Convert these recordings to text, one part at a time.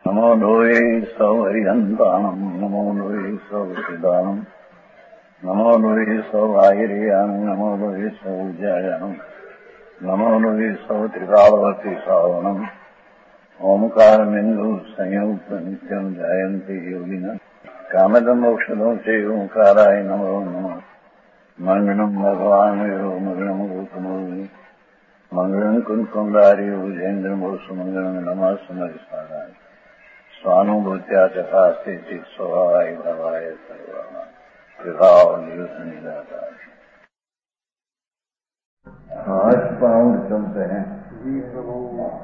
नमो लोये सौहरिहन्तानम् नमो लोये सौचिदानम् नमो लोये सौवाहिर्याम् नमो लोये सौजायानम् नमो लोये सौत्रिकालवती सावनम् ओंकारमिन्दु संयुक्त नित्यम् जायन्ति योगिनः कामदम् मोक्षदम् च ओंकाराय नमो नमः मङ्गलम् भगवान् वीरो मङ्गलम् गौतमोऽग्नि मङ्गलम् कुन्कुण्डारि भुजेन्द्रमोसु मङ्गलम् नमः समरिसाराय स्वानुभूत्या चकास्ते चित् स्वभावाय भवाय सर्वाः विभाव निदाताय। आज पाउंड चलते हैं जी प्रभु।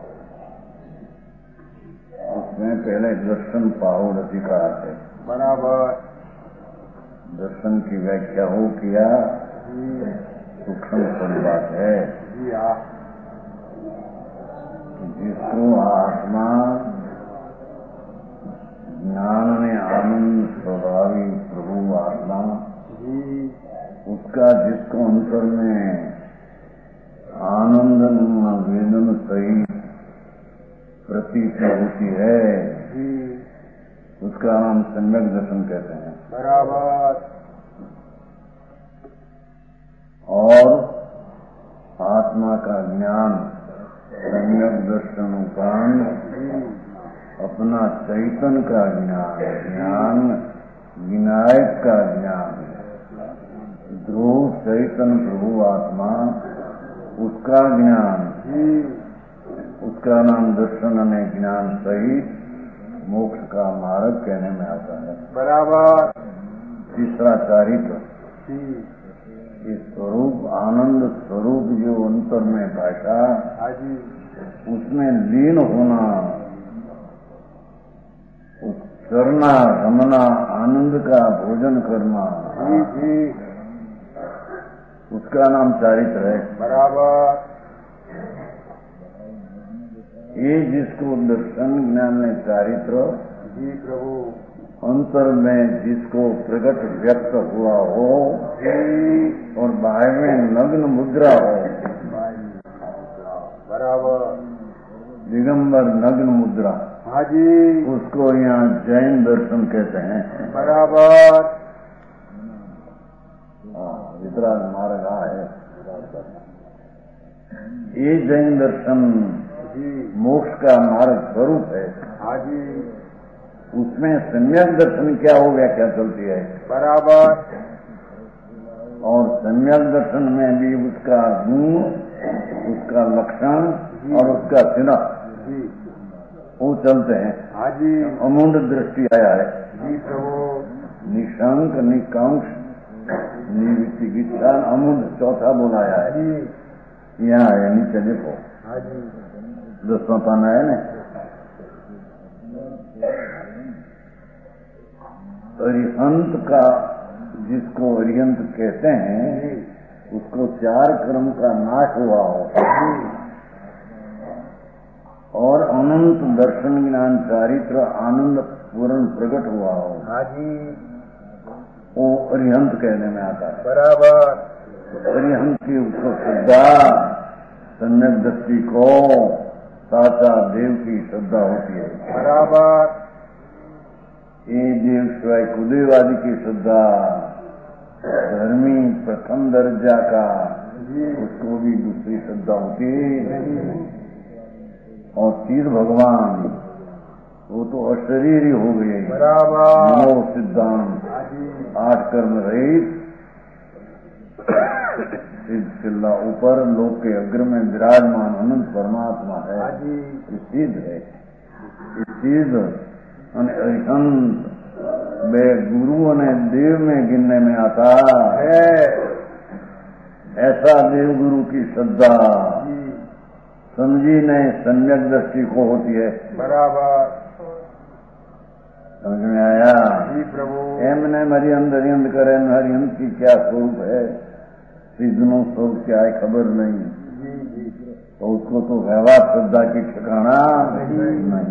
उसमें पहले दर्शन पाउंड अधिकार है बराबर। दर्शन की व्याख्या हो किया सूक्ष्म बात है जी। जिसको आत्मा ज्ञान में आनंद स्वभावी प्रभु आत्मा उसका जिसको अंतर में आनंद वेदन सही प्रतीत होती है उसका नाम सम्यक दर्शन कहते हैं बराबर। और आत्मा का ज्ञान सम्यक दर्शन उपरांत अपना चैतन का ज्ञान विनायक का ज्ञान ध्रुव चैतन प्रभु आत्मा उसका ज्ञान उसका नाम दर्शन ने ज्ञान सहित मोक्ष का मार्ग कहने में आता है बराबर। तीसरा चारित्र इस स्वरूप आनंद स्वरूप जो अंतर में भाषा उसमें लीन होना करना रमना आनंद का भोजन करना उसका नाम चारित्र है बराबर। ये जिसको दर्शन ज्ञान में चारित्र जी प्रभु अंतर में जिसको प्रकट व्यक्त हुआ हो और बाहर में नग्न मुद्रा हो बराबर। दिगंबर नग्न मुद्रा हाँ जी उसको यहाँ जैन दर्शन कहते हैं बराबर। वितराग मार्ग है ये जैन दर्शन मोक्ष का मार्ग स्वरूप है हाँ जी। उसमें सम्यक दर्शन क्या हो व्याख्या चलती है बराबर। और सम्यक दर्शन में भी उसका गुण उसका लक्षण और उसका चिन्ह वो चलते हैं हाँ जी। अमूल्य दृष्टि आया है जी प्रभु। निशंक निकांक्ष निर्विचिकित्सा अमूल्य चौथा बोलाया है यहाँ है नीचे देखो हाँ जी 10वां पाना है ना। अरिहंत का जिसको अरिहंत कहते हैं उसको 4 कर्म का नाश हुआ हो और अनंत दर्शन ज्ञान चारित्र आनंद पूर्ण प्रकट हुआ हो हाँ जी वो अरिहंत कहने में आता है बराबर। अरिहंत की उसको श्रद्धा सम्यक दृष्टि को साचा देव की श्रद्धा होती है बराबर। ये देव शिवाय कुदेव आदि की श्रद्धा धर्मी प्रथम दर्जा का उसको भी दूसरी श्रद्धा होती है। और तीर भगवान वो तो अशरीरी हो गए बराबर। नमो सिद्धांत 8 कर्म रहित सिद्ध चिल्ला ऊपर लोक के अग्र में विराजमान अनंत परमात्मा है ये सिद्ध है। ये सिद्ध अरिहंत में गुरु ने देव में गिनने में आता है। ऐसा देव गुरु की श्रद्धा समझी नहीं सम्यक दृष्टि को होती है बराबर। समझ में आया जी प्रभु। एमने हरिहंत हरिहंत करे हरिहंत की क्या स्वरूप है सिद्धनो स्वरूप क्या है खबर नहीं तो उसको तो व्यवहार श्रद्धा की ठिकाना नहीं।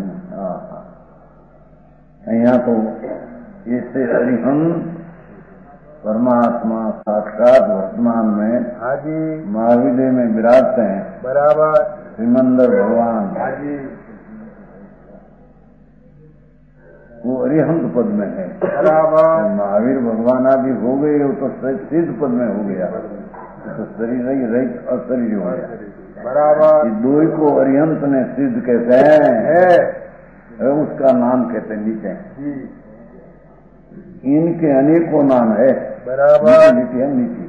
यहाँ तो इससे हरिहंत परमात्मा साक्षात वर्तमान में महाविद्य में विराजते हैं बराबर। श्रीमंदर भगवान वो अरिहंत पद में है। महावीर भगवान आदि हो गए हो तो सिद्ध पद में हो गया, तो शरीर ही रहित अशरीर हो गया। बराबर। दो ही को अरिहंत ने सिद्ध कहते हैं, उसका नाम कहते हैं नीचे। इनके अनेकों नाम है। बराबर। नीति है नीति,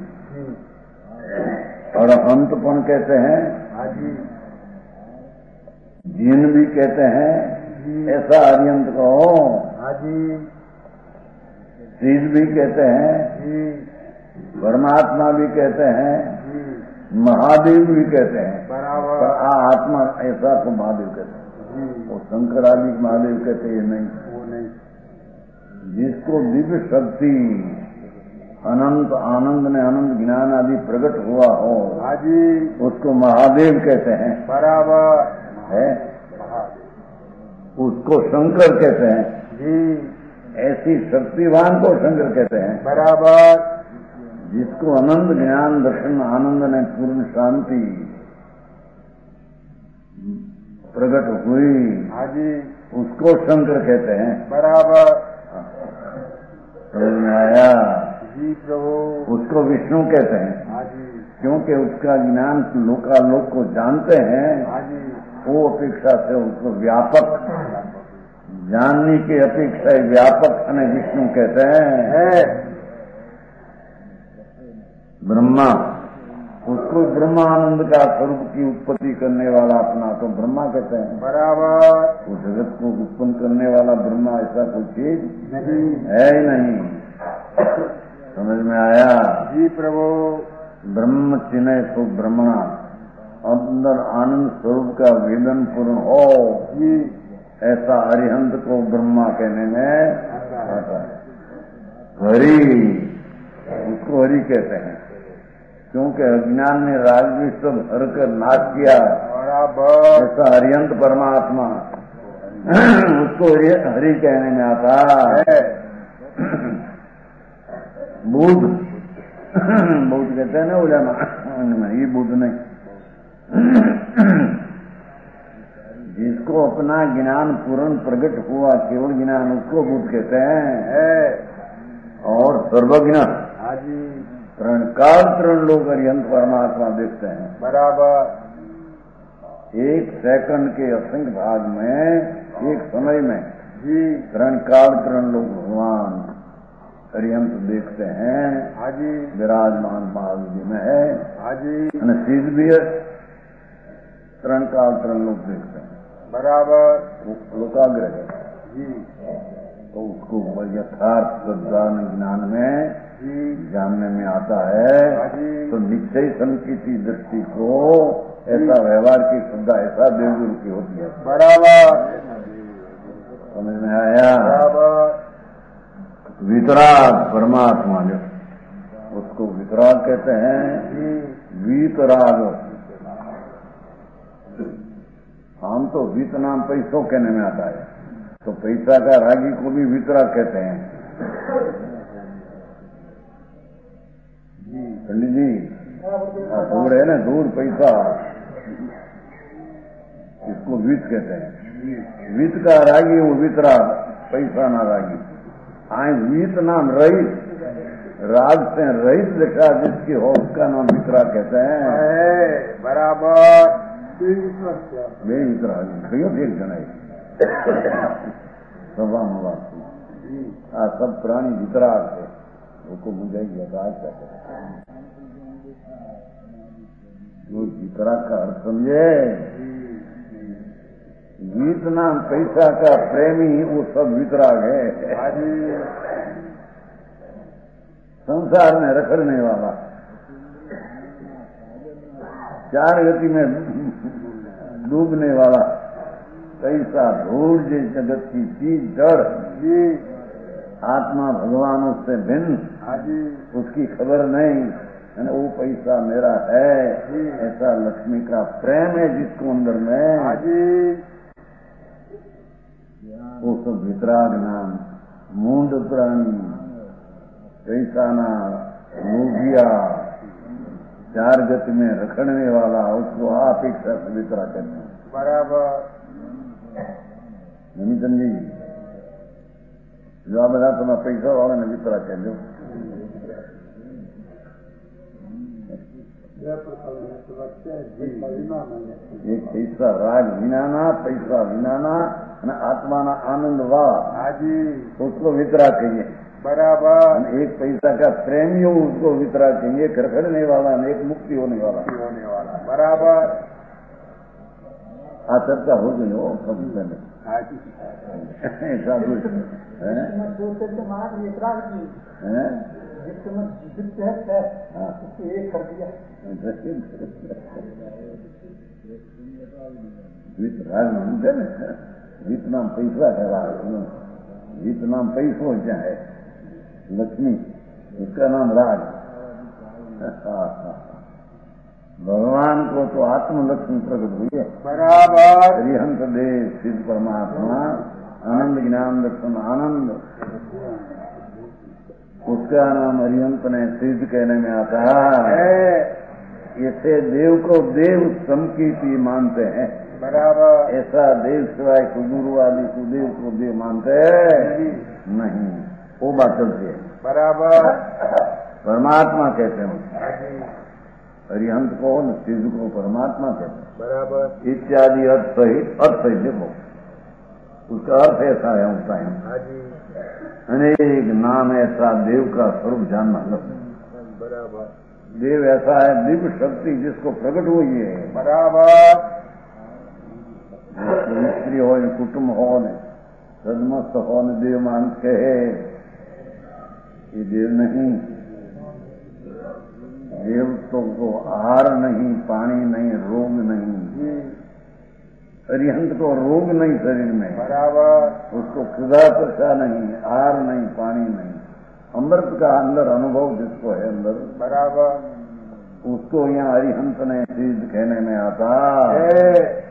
और अंतपन कहते हैं, जिन भी कहते हैं। ऐसा अरिहंत कहो। सिद्ध भी कहते हैं, परमात्मा भी कहते हैं, महादेव भी कहते हैं। बराबर। आत्मा ऐसा तो महादेव कहते हैं, वो शंकर आदि महादेव कहते हैं नहीं। वो नहीं। जिसको दिव्य शक्ति अनंत आनंद में अनंत ज्ञान आदि प्रकट हुआ हो, उसको महादेव कहते हैं। बराबर है। उसको शंकर कहते हैं जी। ऐसी शक्तिवान को शंकर कहते हैं। बराबर। जिसको अनंत ज्ञान दर्शन आनंद ने पूर्ण शांति प्रकट हुई, उसको शंकर कहते हैं। बराबर। समझ में आया जी प्रभु। उसको विष्णु कहते हैं, क्योंकि उसका ज्ञान लोकालोक को जानते हैं। वो अपेक्षा से उसको व्यापक जानने की अपेक्षा व्यापक हमें विष्णु कहते हैं। ब्रह्मा, उसको ब्रह्मानंद का स्वरूप की उत्पत्ति करने वाला अपना तो ब्रह्मा कहते हैं। बराबर। वो जगत को उत्पन्न करने वाला ब्रह्मा ऐसा कोई चीज नहीं है ही नहीं। समझ में आया जी प्रभु। ब्रह्म चिन्ह तो ब्रह्मणा, अंदर आनंद स्वरूप का वेदन पूर्ण हो, ऐसा अरिहंत को ब्रह्मा कहने में आता है। हरि, उसको हरि कहते हैं, क्योंकि अज्ञान ने राजवी सब हर कर नाश किया। ऐसा अरिहंत परमात्मा उसको हरि कहने में आता है। बुद्ध, बुद्ध कहते हैं ना उलमा, ये बुद्ध नहीं। जिसको अपना ज्ञान पूर्ण प्रकट हुआ, केवल ज्ञान, उसको बुद्ध कहते हैं। और सर्वज्ञ तरण काल तरण लोग अरिहंत परमात्मा देखते हैं। बराबर। एक सेकंड के असंख्य भाग में, एक समय में तरण काल तरण लोग भगवान अरिहंत देखते हैं। विराजमान महावीर में है, सिद्ध भी है। तरण काल तरण लोग देखते हैं। बराबर। लोकाग्रह है तो उसको यथार्थ ज्ञान में जानने में आता है। तो निश्चय संकीर्ति दृष्टि को ऐसा व्यवहार की श्रद्धा ऐसा देवगुरु की होती है। बराबर। समझ में आया। बराबर। वितराग परमात्मा जो, उसको वितराग कहते हैं। वीतराग, हम तो वीत नाम पैसों कहने में आता है, तो पैसा का रागी को भी वितराग कहते हैं। पंडित जी, दूर है ना, दूर पैसा, इसको वीत कहते हैं। वीत का रागी वो वितराग, पैसा ना रागी। वीत नाम रहित, राग से रहित दशा जिसकी हो उसका नाम वितराग कहते हैं। बराबर। वितराग कहो देख जनाई सभा मवा सब प्राणी वितराग है, वो बुझाइए वितराग का अर्थ समझे। गीत नाम पैसा का प्रेमी वो सब वितराग है। संसार में रखड़ने वाला, चार गति में डूबने वाला, पैसा धूल जे जगत की चीज जड़, आत्मा भगवान उससे भिन्न, उसकी खबर नहीं, वो पैसा मेरा है, ऐसा लक्ष्मी का प्रेम है जिसको अंदर में, वो सब वितराग नाम। मूंड प्राणी, पैसा ना लोभिया, चार गति में रखड़ने वाला, उसको अपेक्षा से वितरा करना। बराबर। नमीतन जी, જો આ બધા તમે પૈસા વાળાને વિતરા કરજો. એક પૈસા રાગ વિનાના, પૈસા વિનાના અને આत्माના आनंद वाला हाजी उसको वितरा कहिए. बराबर. एक पैसा का प्रेमी हो उसको वितरा कहिए. खड़खड़ने वाला एक मुक्ति होने वाला. बराबर. आ चर्चा हो गई हो कभी पहले. साधु जितना पैसा है जितना पैसों क्या है लक्ष्मी उसका नाम राज. भगवान को तो आत्मलक्ष्मी प्रकट हुई है. बराबर. हरिहंस देव सिद्ध परमात्मा आनंद ज्ञान दर्शन आनंद उसका नाम हरिहंस ने सिद्ध कहने में आता है. ऐसे देव को देव समकीर्ति मानते हैं. बराबर. ऐसा देव सिवाय गुरु आदि सुदेव को देव मानते हैं नहीं. वो बात चलती है. बराबर. परमात्मा कहते हैं हरिहंस को सिद्ध को परमात्मा कहते हैं. बराबर. इत्यादि अर्थ सहित देखो उसका अर्थ ऐसा है उसका है अनेक नाम ऐसा देव का स्वरूप जानना. बराबर. देव ऐसा है दिव्य शक्ति जिसको प्रकट हुई है. बराबर. स्त्री हो कुटुंब हो सदमस्त हो देव मान कहे ये देव नहीं. देव तो को आहार नहीं, पानी नहीं, रोग नहीं. हरिहंस को रोग नहीं शरीर में. बराबर. उसको क्षुधा तृषा नहीं, आहार नहीं, पानी नहीं. अमृत का अंदर अनुभव जिसको है अंदर. बराबर. उसको यहाँ हरिहंस ने सिद्ध कहने में आता है.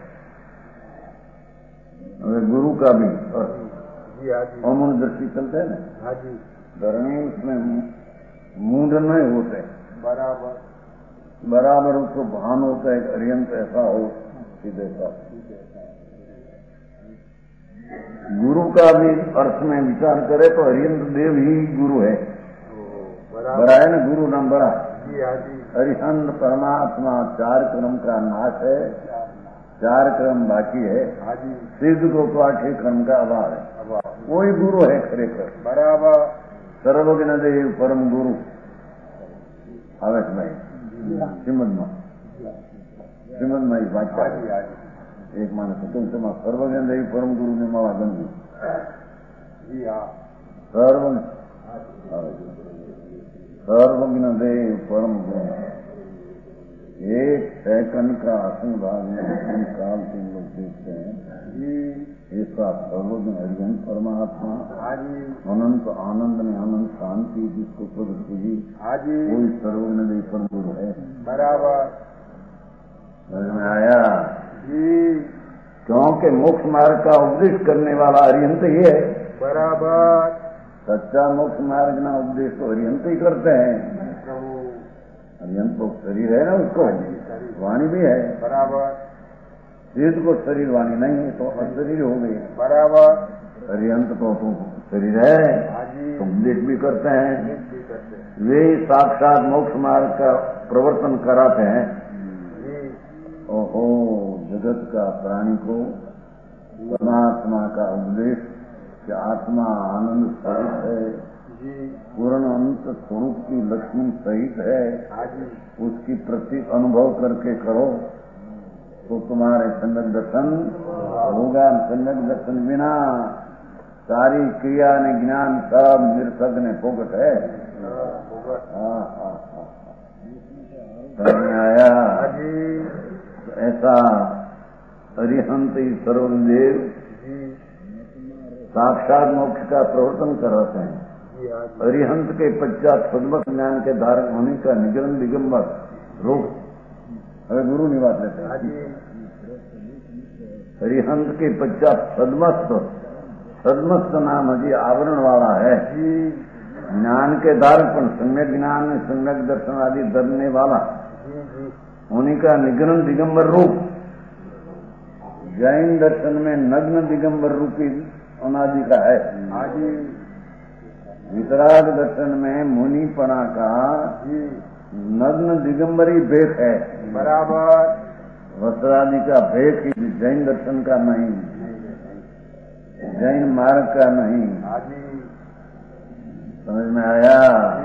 गुरु का भी अमूल दृष्टि चलते है ना. हाँ जी. धरणी उसमें मूड नहीं होते. बराबर. बराबर उसको भान होता है हरिहंस ऐसा हो सीधे का. गुरु का भी अर्थ में विचार करे तो हरिहंस देव ही गुरु है. बड़ा है ना गुरु नाम बड़ा. हरिहंस परमात्मा 4 क्रम का नाश है. 4 क्रम बाकी है. सिद्ध को तो 8 क्रम का अभाव है. कोई गुरु है खरेखर. बराबर. सर्वज्ञ देव परम गुरु આવે છે ભાઈ શ્રીમદમાં વાંચા એક માણસ કુટુંબમાં સર્વજ્ઞ દેવી પરમ ગુરુને મળવા ગમતું. सर्वज्ञ देव परम गुरु. एक सेकंड का आसन भाग में काल से लोग देखते हैं. ऐसा सर्वज्ञ हरिहंस परमात्मा अनंत आनंद में अनंत शांति जिसको प्रकट हुई कोई सर्वज्ञ देव परम गुरु है. बराबर. समझ में आया. क्योंकि मोक्ष मार्ग का उपदेश करने वाला हरिहंस ही है. बराबर. सच्चा मोक्ष मार्ग ना उपदेश तो हरिहंस ही करते हैं. हरिहंस को शरीर है ना उसको वाणी भी है. बराबर. सिद्ध को शरीर वाणी नहीं है तो अशरीर हो गई. बराबर. हरिहंस को तो शरीर है तो उपदेश भी करते हैं. वे साक्षात मोक्ष मार्ग का प्रवर्तन कराते हैं. ओहो जगत का प्राणी को परमात्मा का उपदेश कि आत्मा आनंद सहित है, पूर्ण अनंत स्वरूप की लक्ष्मी सहित है, उसकी प्रति अनुभव करके करो तो तुम्हारे सम्यक दर्शन होगा. सम्यक दर्शन बिना सारी क्रिया ने ज्ञान सब निरसक ने फोकट है. समझ आया. ऐसा हरिहंस सर्वदेव साक्षात मोक्ष का प्रवर्तन कराते हैं. हरिहंस के पश्चात सद्मत ज्ञान के धारक होने का निगम दिगंबर रूप हमें गुरु निवास लेते हैं. हरिहंस के पश्चात सदमस्त नाम हजी आवरण वाला है. ज्ञान के धारक पर सम्यक ज्ञान में सम्यक दर्शन आदि धरने वाला उन्हीं का निगम दिगंबर रूप. जैन दर्शन में नग्न दिगंबर रूपी अनादि का है. वितराग दर्शन में मुनिपना का नग्न दिगंबरी भेद है। बराबर। वस्त्रादि का भेद ही जैन दर्शन का नहीं, जैन मार्ग का नहीं। समझ में आया?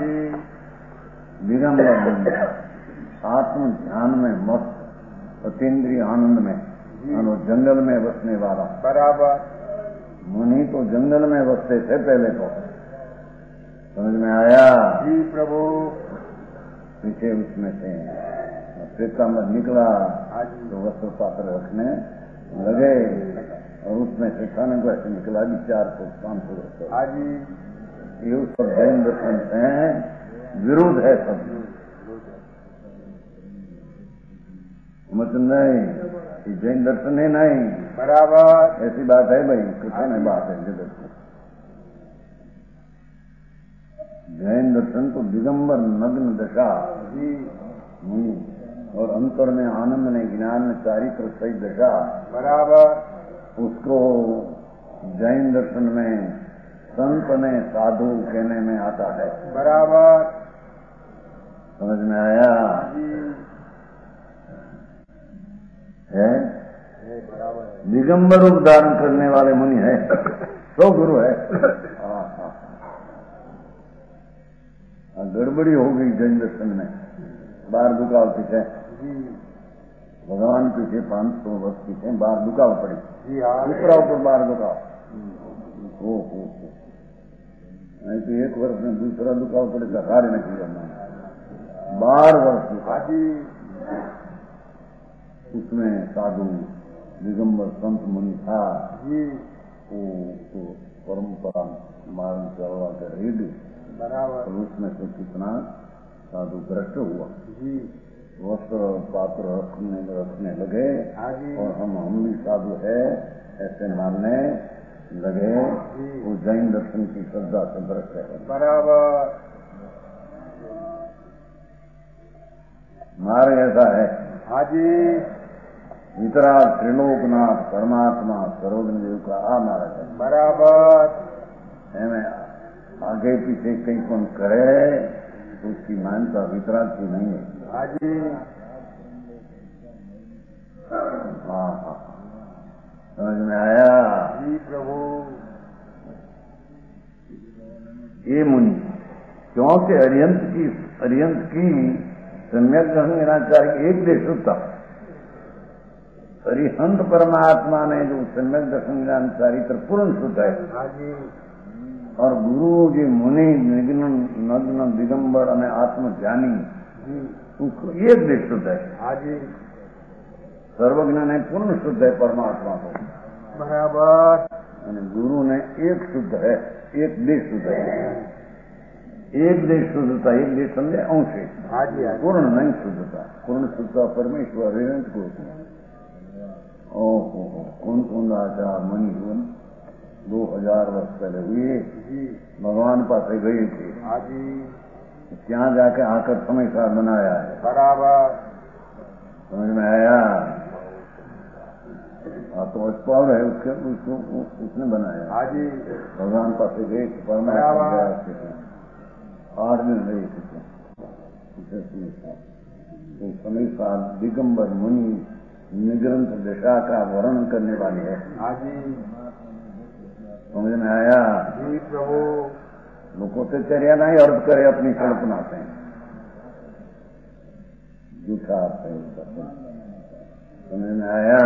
दिगंबर आत्म ध्यान में मस्त, अतीन्द्रिय आनंद में, और जंगल में बसने वाला। बराबर। मुनि तो जंगल में बसते थे पहले तो। समझ में आया? जी प्रभु। पीछे उसमें थे, श्वेतांबर निकला तो वस्त्र पात्र रखने लगे, और उसमें से खाने को ऐसे निकला भी 400-500 वर्ष। ये उस पर जैन दर्शन से विरोध है सब। मत नहीं, जैन दर्शन है नहीं। बराबर। ऐसी बात है भाई, कुछ नहीं बात है जगत को। जैन दर्शन तो दिगंबर नग्न दशा और अंतर में आनंद ने, ज्ञान में चारित्र सही दशा। बराबर। उसको जैन दर्शन में संत ने साधु कहने में आता है। बराबर। समझ में आया? है दिगंबर रूप धारण करने वाले मुनि है, तो गुरु है। गड़बड़ी हो गई जैन दर्शन में, बार दुकाव पीछे, भगवान पीछे 500 वर्ष पीछे बार दुकाव पड़ी। दूसरा ऊपर बार दुकाव, नहीं तो 1 वर्ष में दूसरा दुकाव पड़े तो कार्य नहीं करना। 12 वर्ष दुकाव, उसमें साधु दिगंबर संत मुनि था। वो परंपरा मार्ग चलवा कर रेडी। बराबर। उसमें से कितना साधु भ्रष्ट हुआ, वस्त्र पात्र रखने लगे, और हम भी साधु है ऐसे मानने लगे। वो जैन दर्शन की श्रद्धा से भ्रष्ट है। बराबर। मार्ग ऐसा है। वितराग त्रिलोकनाथ परमात्मा सरोवन देव का आ मार्ग है। बराबर। आगे पीछे कहीं कौन करे तो उसकी मान्यता वितराग की नहीं है। हाँ, समझ में आया? जी प्रभु। ये मुनि क्योंकि अरियंत की सम्यक ग्रहणाचार्य एक देश होता। अरिहंत परमात्मा ने जो सम्यक दर्शन चारित्र पूर्ण शुद्ध है, और गुरु जी मुनि नग्न दिगंबर और आत्मज्ञानी उसको एक देश शुद्ध है। सर्वज्ञ ने पूर्ण शुद्ध है परमात्मा को। बराबर। गुरु ने एक शुद्ध है, एक देश शुद्ध है। एक देश शुद्धता, एक देश समझे अंश है, पूर्ण नहीं शुद्धता। पूर्ण शुद्धता परमेश्वर अरिहंत को। ओहो, कौन आचार मणि जीवन 2000 वर्ष पहले हुए, भगवान पास गए थे। क्या जाके आकर समय साथ बनाया है। बराबर। समझ में आया? तो अस्पावर है उसने बनाया। भगवान पास गए थे, परमात्मा 8 दिन रहे थे। तो समय साथ दिगंबर मुनि निग्रंथ दशा का वर्णन करने वाले है। समझ में आया? जी प्रभु। लोगों से चर्या नहीं अर्थ करे, अपनी कल्पना से झूठा अर्थ है उसका। समझ में आया?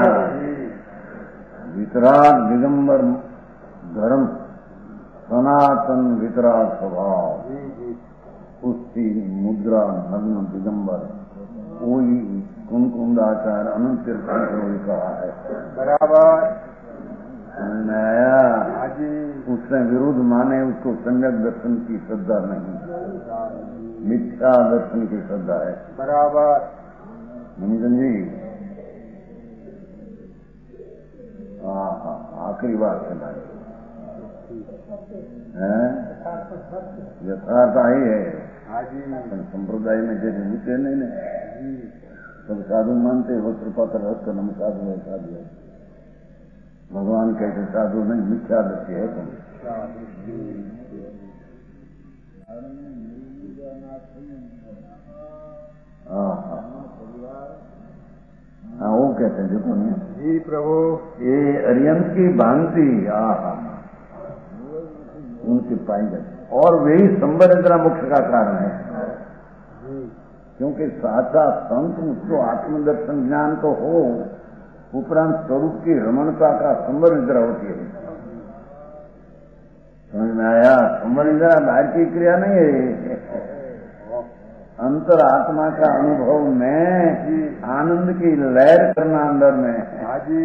वितराग दिगंबर धर्म, सनातन वितराग स्वभाव, उसकी मुद्रा नग्न दिगंबर, वही कुंकुंदाचार अनंत तीर्थंकरों कहा है। बराबर। समझ में आया? उसने विरोध माने, उसको सम्यक दर्शन की श्रद्धा नहीं, मिथ्या दर्शन की श्रद्धा है। बराबर। जी आखिरी बात है भाई, यथार्थ ही है। संप्रदाय में जैसे मिलते नहीं, सब साधु मानते, वस्त्र पात्र रखकर हम साधु है, साधु है। भगवान कहते साधु नहीं, मिथ्या दृष्टि है तुम। हाँ वो कहते हैं देखो नहीं जी प्रभु। ये अरिहंत की भांति उनकी पाई जाती और वही संबरिंद्रा मोक्ष का कारण है। क्योंकि साचा संत उसको आत्मदर्शन ज्ञान तो हो, उपरांत स्वरूप की रमणता का संबरिंद्रा होती है। समझ में आया? संबरिंद्रा बाहर की क्रिया नहीं है, अंतर आत्मा का अनुभव में आनंद की लहर करना अंदर में। हाँ जी।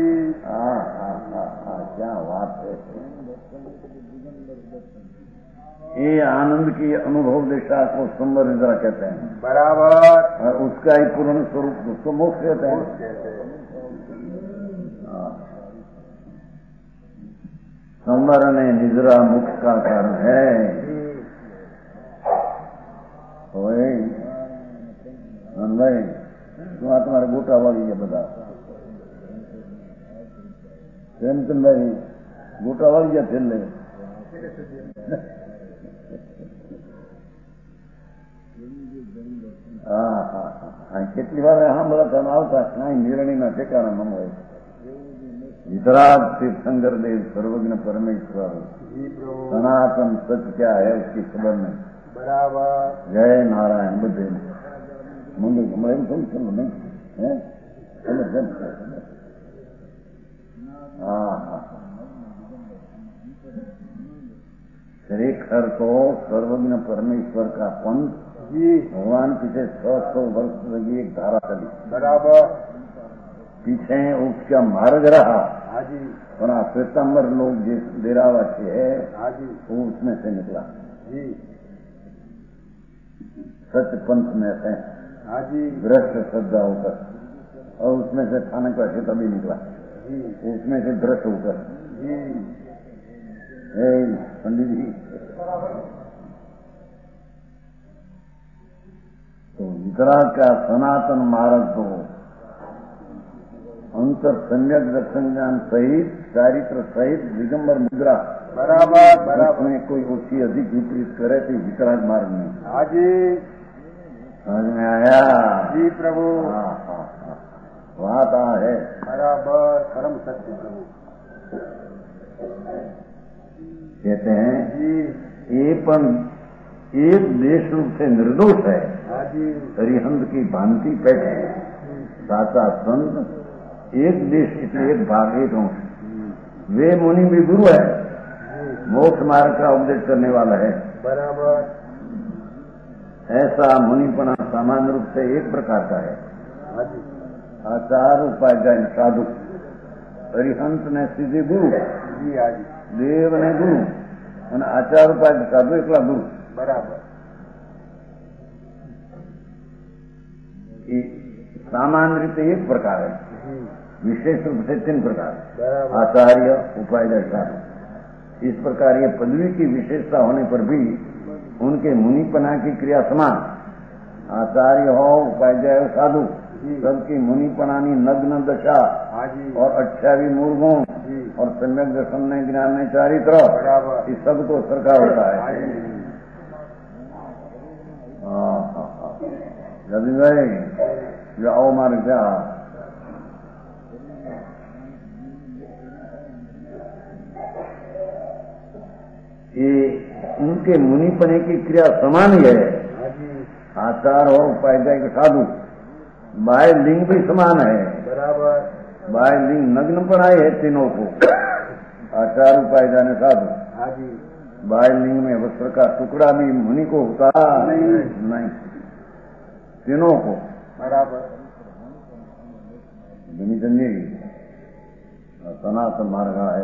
क्या बात है। ये आनंद की अनुभव दिशा को संबरिंद्रा कहते हैं। बराबर। और उसका ही पूर्ण स्वरूप उसको मोक्ष कहते हैं। संवरण निद्रा मोक्ष का कारण है। भाई तुम्हारे गोटा वाली है बता प्रेमचंद भाई गोटा वाली या थे કેટલી વાર સાંભળા તમે આવતા કાંઈ નિર્ણયના ઠેકાણા ન હોય. वितराग तीर्थंकर देव सर्वज्ञ परमेश्वर सनातन सच क्या है उसकी खबर नहीं. बराबर. जय नारायण બધે મંદિર હમણાં એમ શું ચલો નહીં હે खरेखर तो सर्वज्ञ परमेश्वर का पंथ जी भगवान पीछे 600 वर्ष लगी एक धारा चली. बराबर. पीछे उसका मार्ग रहा. हाँ जी. और श्वेतांबर लोग जिस डेरावासी है हाँ जी वो उसमें से निकला जी. सत्य पंथ में से हाँ जी भ्रष्ट श्रद्धा होकर और उसमें से थानक का क्षेत्र भी निकला जी. उसमें से भ्रष्ट होकर जी पंडित जी तो वितराग का सनातन मार्ग तो अंतर सम्यक दर्शन ज्ञान सहित चारित्र सहित दिगंबर मुद्रा बराबर. बराबर में कोई उसकी अधिक विपरीत करे तो वितराग मार्ग में. हाँ जी समझ में आया जी प्रभु. हाँ बात है बराबर. परम सत्य प्रभु कहते हैं जी. ये पण एक देश रूप से निर्दोष है. हाँ जी अरिहंत की भांति पैठे साचा संत एक देश इसलिए एक भाग एक अंश वे मुनि भी गुरु है मोक्ष मार्ग का उपदेश करने वाला है. बराबर. ऐसा मुनिपना सामान्य रूप से एक प्रकार का है. हाँ जी आचार उपाध्याय साधु अरिहंत ने सीधे गुरु जी. हाँ जी देव ने गुरु और आचार उपाध्याय साधु एकला गुरु. बराबर. सामान्य रीते एक प्रकार है विशेष रूप से 3 प्रकार बराबर. आचार्य उपाध्याय साधु. इस प्रकार ये पदवी की विशेषता होने पर भी उनके मुनिपना की क्रिया समान. आचार्य हो उपाध्याय साधु सबकी मुनिपनानी नग्न दशा हाँ जी और 28 मूल गुण जी और सम्यक दर्शन में ज्ञान में चारित्र बराबर. इस सब को सरका होता हाँ है. जी रवि भाई जाओ मारे क्या ये उनके मुनिपने की क्रिया समान ही है. हाँ जी आचार और उपाध्याय के साधु बाह्य लिंग भी समान है. बराबर. बाह्य लिंग नग्न पढ़ाई है तीनों को. आचार उपाध्याय ने साधु. हाँ जी बाह्य लिंग में वस्त्र का टुकड़ा भी मुनि को होता नहीं तीनों को. बराबर. जमीचंदी सनातन मार्ग है.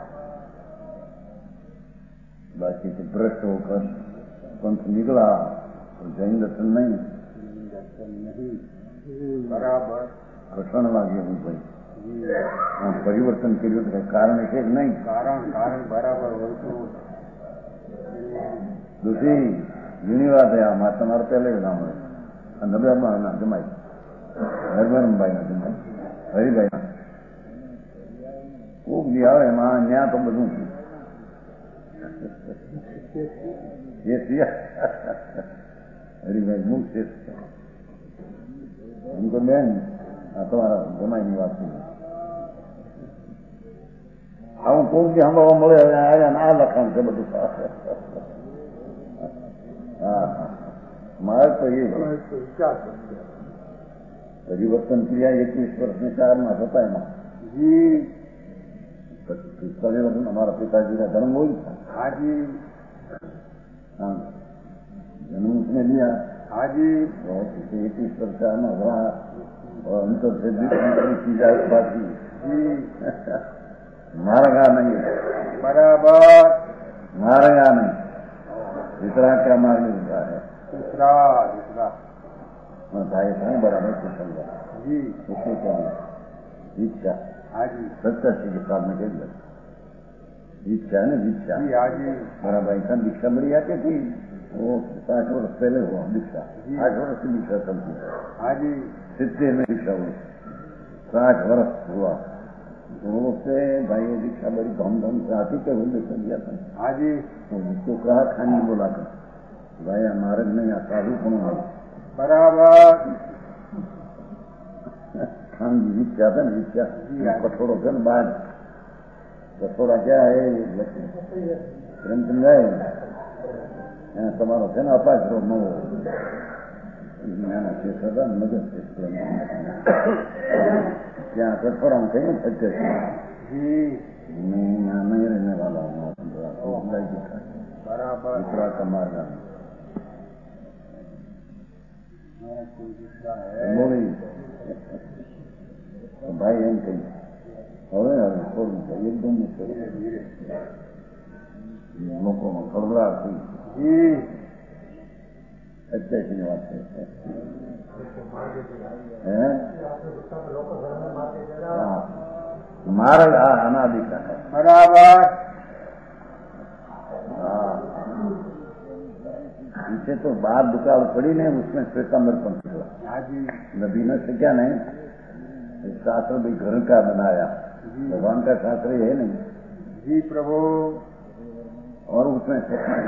बाकी तो भ्रष्ट होकर पंथ निकला तो जैन दर्शन नहीं. बराबर. घर्षण लागे हुई भाई परिवर्तन के लिए कारण है नहीं. कारण बराबर हो तो दूसरी ઘણી વાત है આમાં તમારે પહેલે ગામ હોય નબેમાં જમાય હરભરમભાઈ ના જમાય હરિભાઈ કોક બી આવે એમાં ત્યાં તો બધું ये सिया हरिभाई मुख से उनको बहन तुम्हारा जमाई निवासी हम कौन की हम लोग મળે આયા ના લખણ છે બધું મારે તો એ પરિવર્તન ક્રિયા 21 વર્ષની કારમાં થતા એમાં जी परिवर्तन हमारा पिताजी का जन्म वही था। हाँ जी। हाँ जन्म उसने लिया। हाँ जी। बहुत 21 वर्ष में हुआ और अंतर से की जाए बाकी मारेगा नहीं बराबर मारेगा नहीं दूसरा क्या मार मिलता है दूसरा भाई था बराबर कुशल जी उसके क्या दीक्षा हाँ जी सत्तर के साथ में कह दिया दीक्षा है ना दीक्षा मेरा भाई था दीक्षा बड़ी आती थी वो 5 वर्ष पहले हुआ दीक्षा 8 वर्ष की दीक्षा चलती है हाँ जी 70 में दीक्षा हुई 60 वर्ष हुआ तो से भाई दीक्षा बड़ी धूमधाम से आती के हुए दीक्षा दिया था हाँ जी उसको कहा खानी बोला कर भाई हमारे नहीं साधु कौन बराबर हम दीक्षा था दीक्षा कठोरों के बाद कठोरा क्या है प्रेमचंद તમારો છે ને અપાશ્રો નવો છે સદા મદદ ત્યાં કઠોરા કઈ સત્ય છે નહીં રહેને વાલા બરાબર दूसरा का मार्ग બોલી ભાઈ એમ કહ્યું હવે થોડું એકદમ લોકોમાં ખળબળાટ થઈ અત્યારની વાત છે માર્ગ આ અનાદિકા બરાબર पीछे तो बाहर दुकान पड़ी नहीं उसमें श्वेतांबर पंथ हुआ नबी ने सीखा नहीं शास्त्र भी घर का बनाया भगवान का शास्त्र है नहीं जी प्रभु और उसमें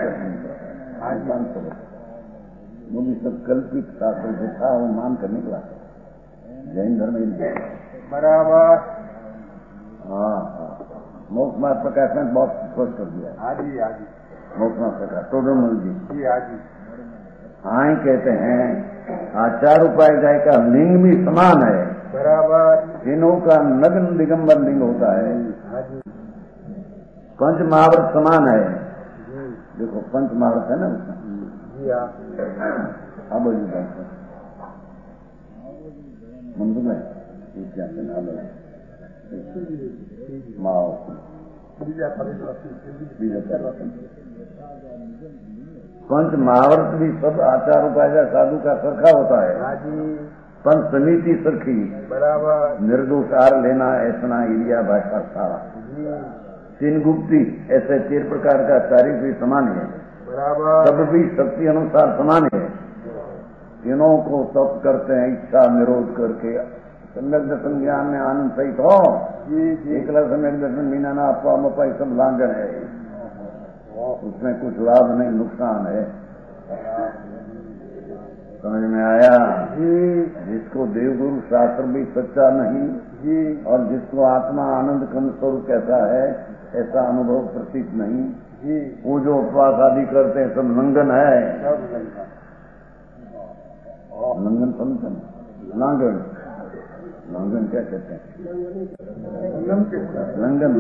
वो भी सब कल्पित शास्त्र जो था वो मान कर निकला जैन धर्म बराबर हाँ मोक्ष मार्ग प्रकाश में बहुत स्पष्ट कर दिया मोक्ष मार्ग प्रकाश टोडरमल जी हाँ कहते हैं आचार उपाय गाय का लिंग भी समान है बराबर तीनों का नग्न दिगंबर लिंग होता है पंच महाव्रत समान है देखो पंच महाव्रत है ना उसमें अब मंदू में क्या माओ पंच महाव्रत भी सब आचार उपाय साधु का सरखा होता है पंच समिति सरखी बराबर निर्दोष आर लेना ऐसा इलिया भाषा सारा तीन गुप्ती ऐसे 13 प्रकार का तारीफ भी समान है बराबर सब भी शक्ति अनुसार समान है तीनों को तप करते हैं इच्छा निरोध करके सम्यक दर्शन ज्ञान में आनंद सहित हो एकला सम्यक दर्शन बिना ना अपा मपाई सब लांघन है उसमें कुछ लाभ नहीं नुकसान है समझ में आया जिसको देवगुरु शास्त्र भी सच्चा नहीं और जिसको आत्मा आनंद कम स्वरूप कैसा है ऐसा अनुभव प्रतीत नहीं वो जो उपवास आदि करते हैं सब लंघन है लंघन समझन लांघन लंघन क्या कहते हैं लंघन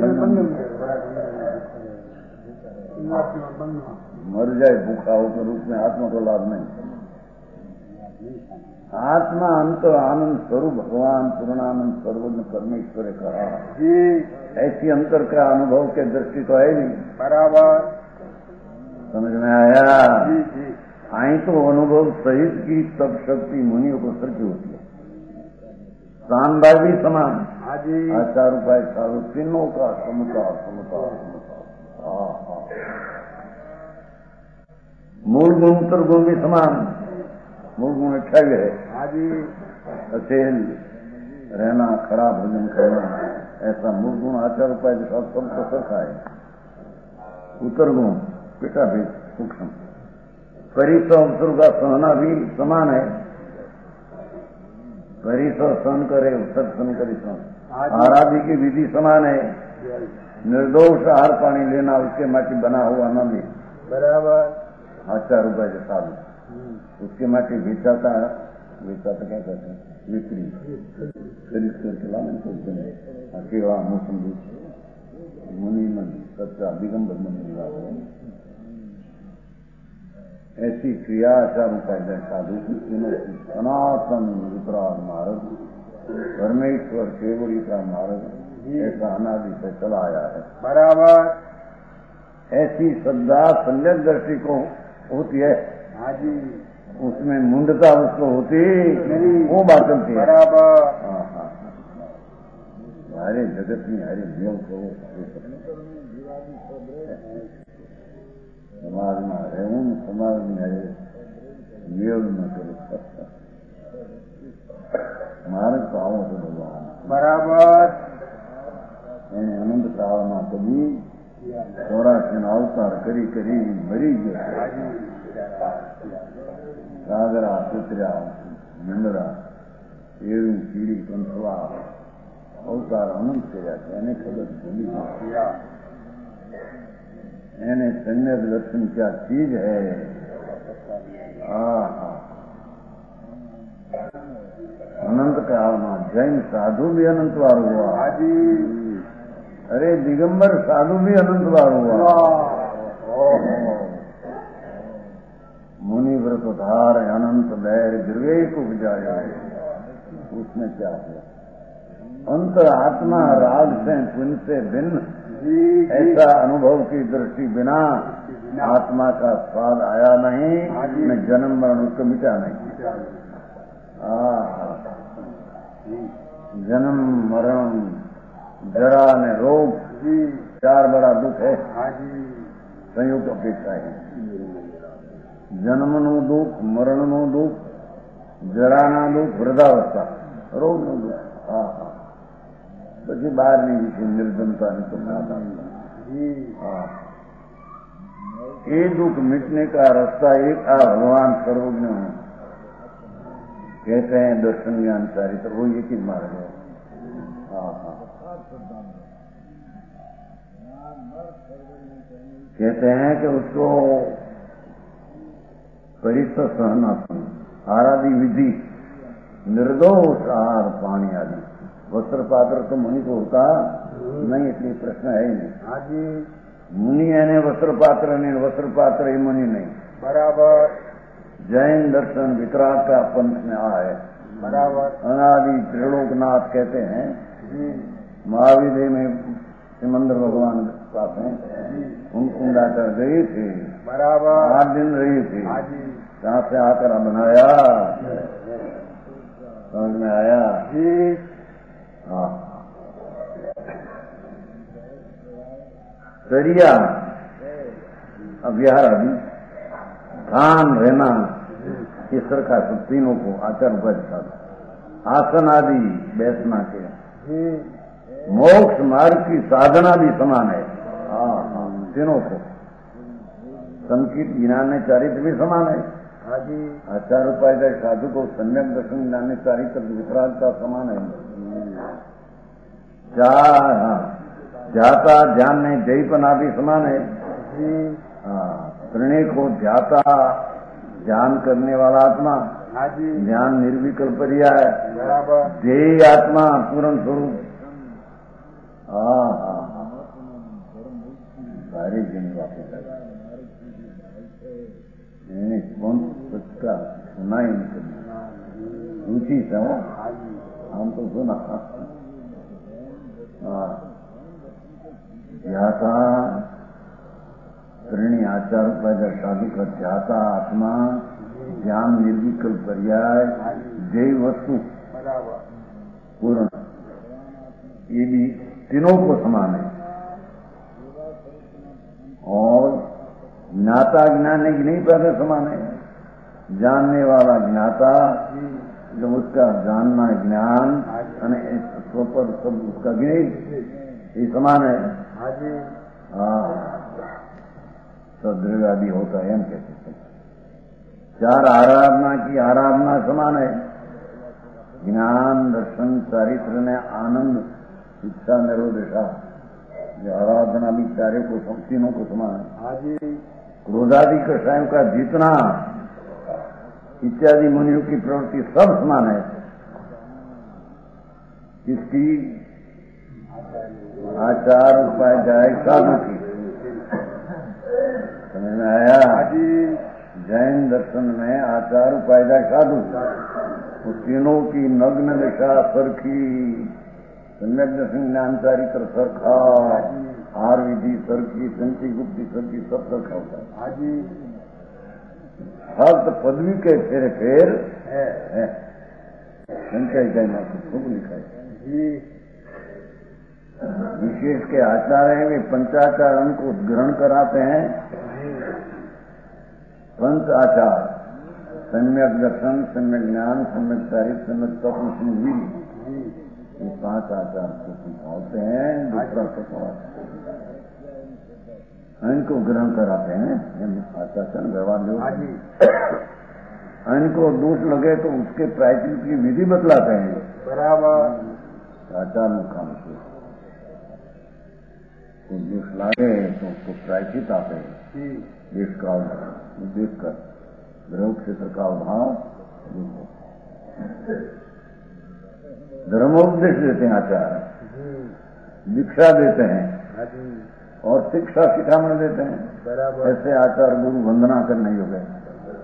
मर जाए भूखा हो तो रूप में आत्मा को लाभ नहीं आत्मा अंत आनंद स्वरूप भगवान पूर्णानंद सर्वज्ञ परमेश्वर कहा ऐसी अंतर का अनुभव के दृष्टि तो है नहीं बराबर समझ में आया आई तो अनुभव सहित की तब शक्ति मुनियों को सच्ची होती है शानदार भी समान आचार उपाय साधु तीनों का समता मूल गुण उत्तर गुण भी समान मूल गुण 28 है अचेल रहना खड़ा भोजन करना ऐसा मूल गुण आचार उपाय के साथ सबको सरखा है उत्तर गुण पेटा भेद सूक्ष्म। परिसव अवसर का सहना भी समान है। परिसव सहन करे, सत्संग करे सहन। आराधि की विधि समान है। निर्दोष आहार पानी लेना उसके माटी बना हुआ न ले। बराबर। 8 रुपए के साल उसके माटी बेचाता क्या कहते हैं, बिक्री खरीद करके लाने सोचते हैं। अकेला मौसम मुनि मन सच्चा दिगंबर मन ऐसी क्रिया 4 रुपए साधु सनातन विपराध मार्ग परमेश्वर केवल का मार्ग ऐसा अनादि से चला आया है। बराबर। ऐसी श्रद्धा सम्यक दृष्टि को होती है। हाँ जी। उसमें मुंडता उसको होती नहीं, वो बात चलती है। बराबर। हाँ हाँ, हमारे जगत में हरे नियम को समाज में हरे हूँ, समाज में हरे नियम न करो मार्ग पाओ तो भगवान। बराबर। अनंत कालમાં कभी 84 अवतार करी करी मरी गया। सागरा कुतरा मंडरा एवं कीड़ी कंसवा अवतार अनंत કર્યા છે એને ખબર ભૂલી ગઈ। એને सम्यक दर्शन क्या चीज है। अनंत काल में जैन साधु भी अनंत बार हुआ। अरे दिगंबर साधु भी अनंत बार हुआ। मुनि व्रत धार अनंत लहर गिरवे को बुझाया। उसमें क्या है, अंतर आत्मा राग से पुण्य से भिन्न ऐसा अनुभव की दृष्टि बिना आत्मा का स्वाद आया नहीं, न जन्म मरण उसको मिटा नहीं। जन्म मरण जरा ने रोग 4 बड़ा दुख है। संयुक्त अपेक्षा है। जन्मનું દુઃખ, મરણનું દુઃખ, જરાના દુઃખ, વૃદ્ધાવસ્થા, રોગનું દુઃખ। પછી બહારની વિશે निर्धनताની तो बात ये दुख मिटने का रास्ता एक भगवान सर्वज्ञ कहते हैं दर्शन ज्ञान चारित्र, वो एक ही मार्ग है। कहते हैं कि उसको परिसर सहनासन आराधि विधि निर्दोष आहार पानी आदि। वस्त्र पात्र तो मुनि को होता नहीं, इसलिए प्रश्न है ही नहीं। मुनि है वस्त्र पात्र नहीं, वस्त्र पात्र ही मुनि नहीं। बराबर। जैन दर्शन वितराग का पंथ में आए। बराबर। अनादि त्रिलोकनाथ कहते हैं। महावीर में सिमंदर भगवान पास हैं, उनको लाकर गए थे। बराबर। 8 दिन रही थी। जहाँ से आकर बनाया समझ में आया। सरिया अभ्यार आदि धान रहना ईश्वर का सब तीनों को आचार उपाय आसन आदि बैठना के मोक्ष मार्ग की साधना भी समान है। तीनों को संकीर्त ज्ञान चारित्र भी समान है। आचार उपाय साधु को सम्यक दर्शन ज्ञान चारित्र वितराग का समान है। ध्याता ध्यान में जयपना भी समान है। प्रणय को ध्याता ध्यान करने वाला आत्मा ध्यान निर्विकल्प पर्या है। ध्येय आत्मा पूर्ण स्वरूप। सारी जन बातें कौन सच्चा सुना ही नहीं, रुचि से हो हम तो सुना। ध्याता प्रणि आचार पैदा साधु का ध्याता आत्मा ज्ञान निर्विकल्प पर्याय जय वस्तु पूर्ण, ये भी तीनों को समान है। और ज्ञाता ज्ञानी नहीं पहले समान है। जानने वाला ज्ञाता जब उसका जानना ज्ञान पर सब उसका ज्ञान ये समान है। तो द्रव्यादि होता है हम कहते हैं। चार आराधना की आराधना समान है। ज्ञान, दर्शन, चारित्र ने आनंद, शिक्षा, निरोधिशा, जो आराधना भी चारों को तीनों को समान है। क्रोधादि कषायों का जितना इत्यादि मुनियों की प्रवृत्ति सब समान है। इसकी आचार उपाध्याय साधु की समझ में आया। जैन दर्शन में आचार उपाध्याय साधु, वो तीनों की नग्न दिशा सरखी, सम्यक दर्शन ज्ञान चारित्र सरखा, आर विधि सरखी, संची गुप्ती सरखी, सब सरखा होता है। शब्द पदवी के फेर फेर है। संचय कहना खूब लिखा है। विशेष के आचार्य हैं, वे पंचाचार उनको ग्रहण कराते हैं। पंच आचार, सम्यक दर्शन, सम्यक ज्ञान, सम्यक चारित्र, सम्यक स्वप्न, सम्यक, ये 5 आचार को सिखाते हैं। दूसरा सफल इनको ग्रहण कराते हैं। आचार व्यवहार लोग इनको दोष लगे तो उसके प्रायश्चित की विधि बतलाते हैं। बराबर आचार मुकाम से दोष लागे तो उसको प्रायश्चित आते हैं। देश का देख कर ग्रह क्षेत्र का अभाव, धर्मोपदेश देते हैं आचार्य, दीक्षा देते हैं और शिक्षा शिखामण देते हैं। ऐसे आचार्य गुरु वंदना करने योग्य है।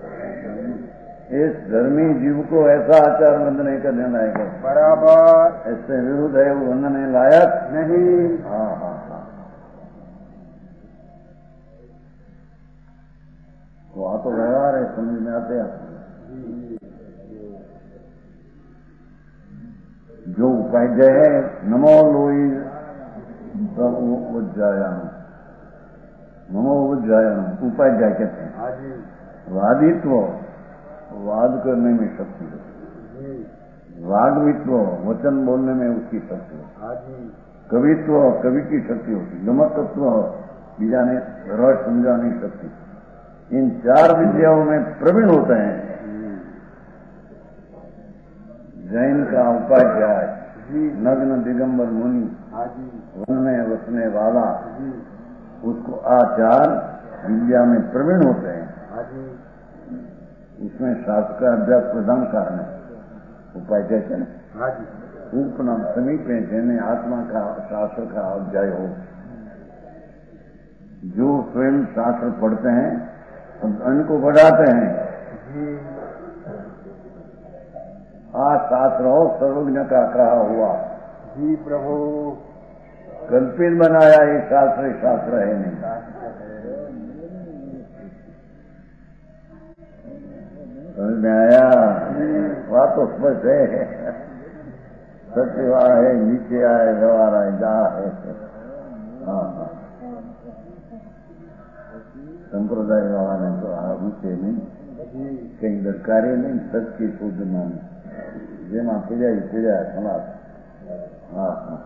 इस धर्मी जीव को ऐसा आचार वंदन नहीं करने लायक है। बराबर ऐसे विरुद्ध है, वो वंदन लायक नहीं। हाँ हाँ हाँ, वो तो व्यवहार है, समझ में आते हैं। जो उपाध्याय है, नमो लोई उज्जायन, नमो उज्जायन उपाध्याय कहते हैं। वादित्व, वाद करने में शक्ति है। वाग्मित्व, वचन बोलने में उसकी शक्ति है। कवित्व, कवि की शक्ति होती। गमकत्व, बीजा ने रस समझाने की शक्ति। इन 4 विद्याओं में प्रवीण होते हैं। जैन का उपाध्याय, नग्न दिगंबर मुनि, वन में बसने वाला, उसको आचार विद्या में प्रवीण होते हैं। इसमें शास्त्र का अभ्यास प्रधान कारण है। उपाध्याय से उपनाम समीप में जैने आत्मा का शास्त्र का अध्याय हो। जो स्वयं शास्त्र पढ़ते हैं उनको बढ़ाते हैं। शास्त्र हो सर्वज्ञ का कहा हुआ। जी प्रभु, कल्पित बनाया ये शास्त्र है नहीं। समझ में आया? बात तो स्पष्ट है। सत्य वहाँ है, नीचे आए, व्यवहार आए, जहाँ है। हाँ हाँ, संप्रदाय व्यवहार है तो ऊंचे नहीं, कहीं दरकारी नहीं, सत्य शुद्ध मान जेमा पीड़ा समाज। हाँ हाँ,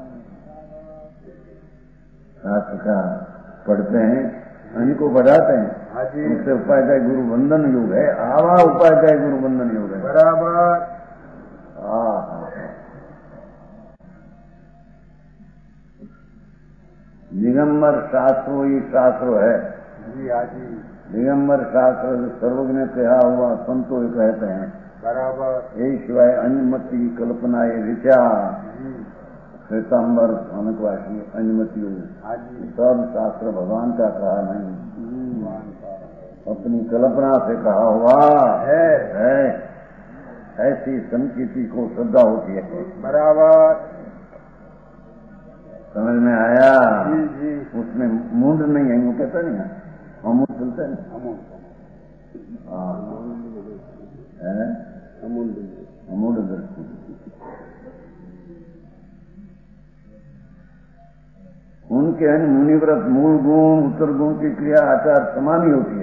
शास्त्र का पढ़ते हैं, इनको बढ़ाते हैं। उससे उपाध्याय गुरु वंदन योग है। आवा उपाध्याय गुरु वंदन योग है। बराबर। हाँ हाँ, दिगंबर शास्त्रो ही शास्त्र है। दिगंबर शास्त्र सर्वज्ञ कहा हुआ संतो कहते हैं। बराबर। यही सिवाय अनुमति की कल्पना ये ऋचा श्वेतांबर अनकवासी अनुमति सब शास्त्र भगवान का कहा नहीं, अपनी कल्पना से कहा हुआ है। ऐसी संकीर्ति को श्रद्धा होती है। बराबर, समझ में आया? जी जी। उसमें मूड नहीं है, वो कहता नहीं है, अमूल चलते हैं। अमूल दृष्टि। उनके मुनिव्रत मूल गुण उत्तर गुण की क्रिया आचार समान ही होती है।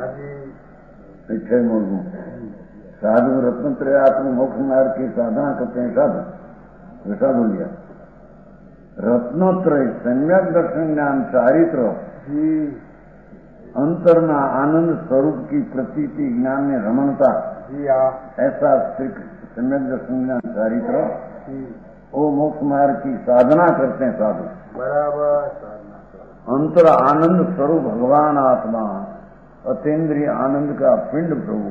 6 मूल गुण। साधु रत्नत्रय आत्म मोक्ष मार्ग की साधना करते हैं। साधु ऐसा बोल दिया। रत्नोत्रय सम्यक दर्शन ज्ञान चारित्र अंतर में आनंद स्वरूप की प्रतीति ज्ञान में रमणता, ऐसा सम्यक दर्शन ज्ञान चारित्र वो मोक्ष मार्ग की साधना करते हैं साधु। बराबर। अंतर आनंद स्वरूप भगवान आत्मा, अतीन्द्रिय आनंद का पिंड प्रभु,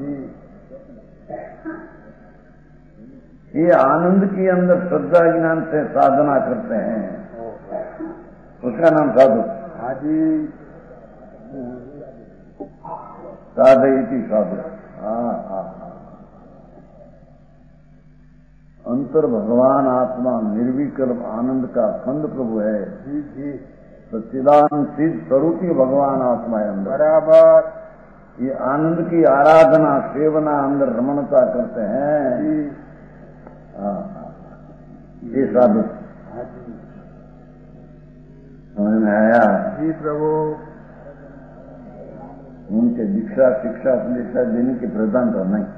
ये आनंद के अंदर श्रद्धा ज्ञान से साधना करते हैं, उसका नाम साधु। हाँ जी। साधयति साधु। हाँ हाँ। अंतर भगवान आत्मा निर्विकल्प आनंद का खंड प्रभु है। जी जी। सच्चिदानंद सिद्ध स्वरूपी भगवान आत्मा है अंदर। बराबर। ये आनंद की आराधना सेवना अंदर रमणता करते हैं। जी। हाँ, ये साधु। हाँ जी। समझ में आया? जी प्रभु। उनके दीक्षा शिक्षा उपदेशा देने के प्रदान तो नहीं,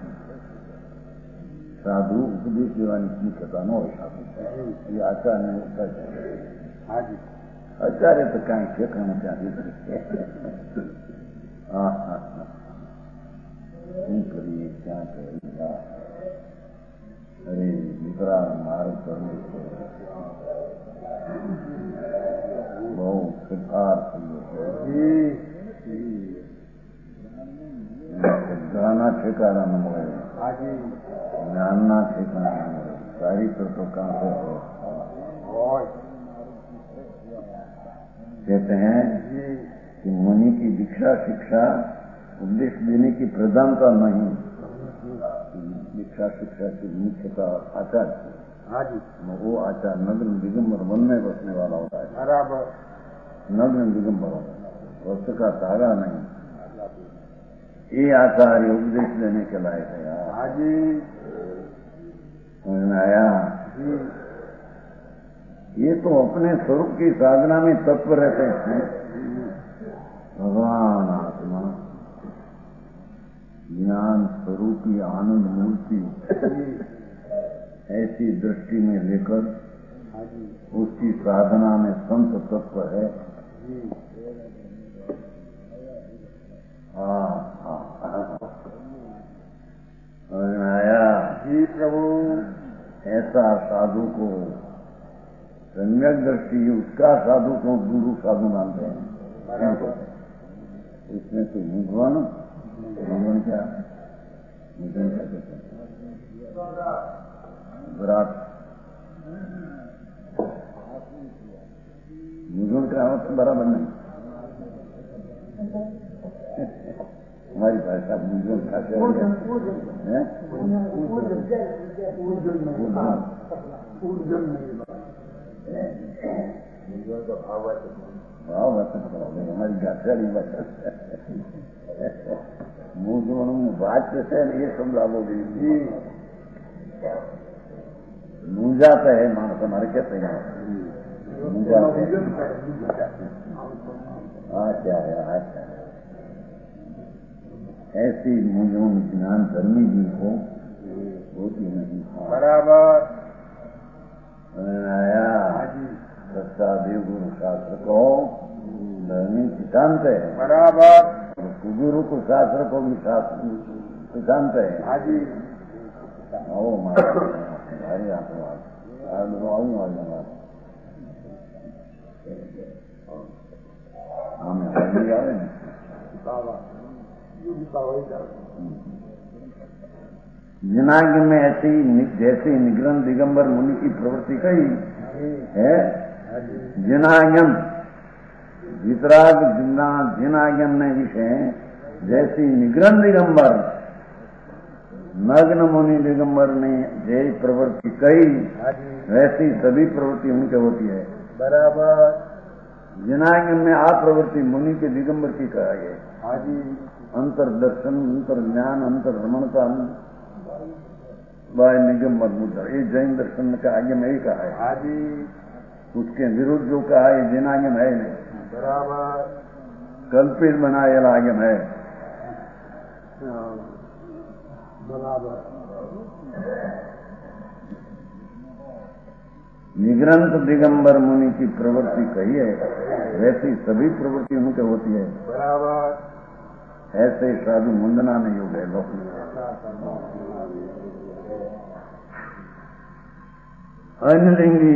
साधु उपदेश देवानी मुख्यता न हो साधु, ये आचार्य ने उसका चाहिए। हाँ जी। आचार्य तो कहीं ठेकाना चाहिए। हाँ हाँ हाँ, करिए क्या करेगा। अरे निकरा मार्ग करने से बहुत कृतार्थ गाना ठेकाना न મળે, જ્ઞાનના ઠેકાણા ન મળે, ચારિત્ર તો कहाँ से हो। कहते हैं कि मुनि की दीक्षा शिक्षा उपदेश देने की प्रधानता नहीं, दीक्षा शिक्षा की मुख्यता आचार्य, वो आचार्य नग्न दिगंबर मन में बसने वाला होता है। बराबर। नग्न दिगंबर वस्त्र का धागा नहीं, ये आचार्य उपदेश देने के लायक है यार। हाँ जी। समझ में आया? ये तो अपने स्वरूप की साधना में तत्पर रहते हैं। भगवान आत्मा ज्ञान स्वरूपी आनंद मूर्ति ऐसी दृष्टि में लेकर उसकी साधना में संत तत्व है। आया जी प्रभु। ऐसा साधु को सम्यक दृष्टि, उसका साधु को गुरु साधु मानते हैं। इसमें तो मुझवन क्या मुझन क्या कहते हैं, विराट मुझन का अर्थ बराबर नहीं, हमारी भाषा मुझन खाते भाव हमारी गाठियाड़ी भाषा मुझन बात से ये सब लाभोगी मुंजाते है मानस हमारे कहते हैं मुंजाते क्या है क्या है। ऐसी मुझों ज्ञान धर्मी जी को होती नहीं। बराबर। आया सच्चा देव गुरु शास्त्र को धर्मी सिद्धांत है। बराबर। गुरु को शास्त्र को भी शास्त्र सिद्धांत है। हाँ जी। आओ भाई हमें आवे ना जिनाग्न में ऐसी जैसे निग्रह दिगंबर मुनि की प्रवृत्ति कही है। जिनाग्न वितराग जिनाग्न में विषय जैसी निग्रह दिगंबर नग्न मुनि दिगंबर ने जय प्रवृत्ति कही, वैसी सभी प्रवृत्ति उनके होती है। बराबर। जिनाग्न में आप प्रवृत्ति मुनि के दिगंबर की कहा है। अंतर दर्शन, अंतर ज्ञान, अंतर रमणता बाय निगम मुद्रा, ये जैन दर्शन का आगे में ही कहा है। उसके विरुद्ध जो कहा है जिनागम है नहीं। बराबर। कल्पित बनाया आगम है। बराबर। निग्रंथ दिगंबर मुनि की प्रवृत्ति कही है, वैसी सभी प्रवृत्ति उनके होती है। बराबर। ऐसे साधु मुंदना में योग है लोक में। अन्नलिंगी,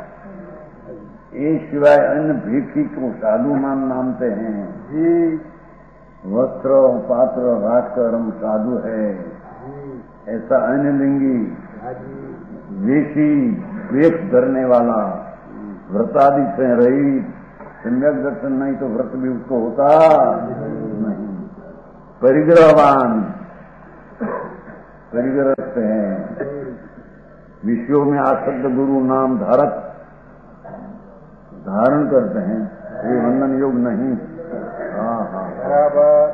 ये सिवाय अन्य भिक्षी को साधु मानते हैं जी। वस्त्र पात्र राजकर हम साधु है, ऐसा अन्नलिंगी वेशी वेश धरने वाला व्रतादि से रही सम्यक दर्शन नहीं तो व्रत भी उसको होता नहीं। परिग्रहवान परिग्रस्त है, विषयों में आसक्त गुरु नाम धारण करते हैं, ये वंदन योग नहीं। हाँ हाँ बराबर।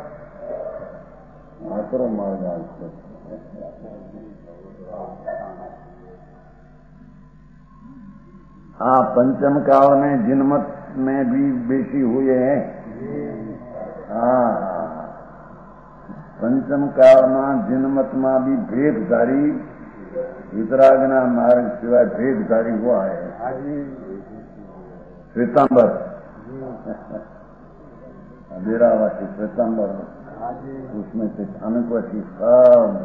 आश्रम मार्ग। हाँ, पंचम काल में जिनमत में भी बेशी हुए हैं। हाँ, पंचम काल में जिनमत में भी भेदधारी वितरागना मार्ग सिवाय भेदधारी हुआ है। श्वेतांबर डेरावासी श्वेतांबर, उसमें से थानकवासी सब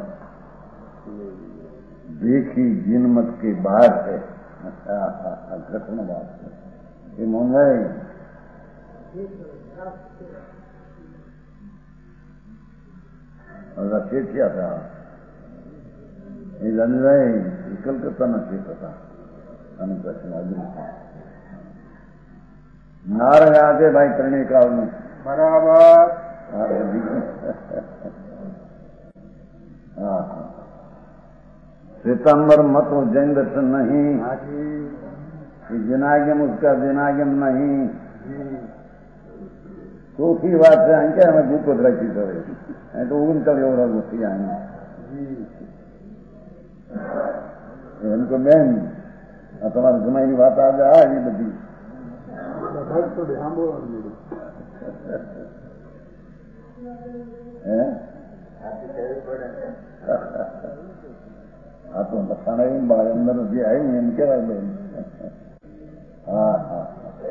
देखी जिनमत के बाहर है। घटना बात है ये मंगाई और सेठ क्या था ये जान रहे कलकत्ता न सेठ था नारंग आगे भाई करने का बराबर। हाँ श्वेतांबर मत हो जैन दर्शन नहीं, जिनागम उसका जिनागम नहीं। सूखी बात है क्या हमें दूध को रखी करे तो उनका और गुस्सी आएंगे उनको बहन तुम्हारे जमाई की बात आ जाए ये बदी हाँ तो बताना ही बार अंदर भी आई इनके वाले। हाँ हाँ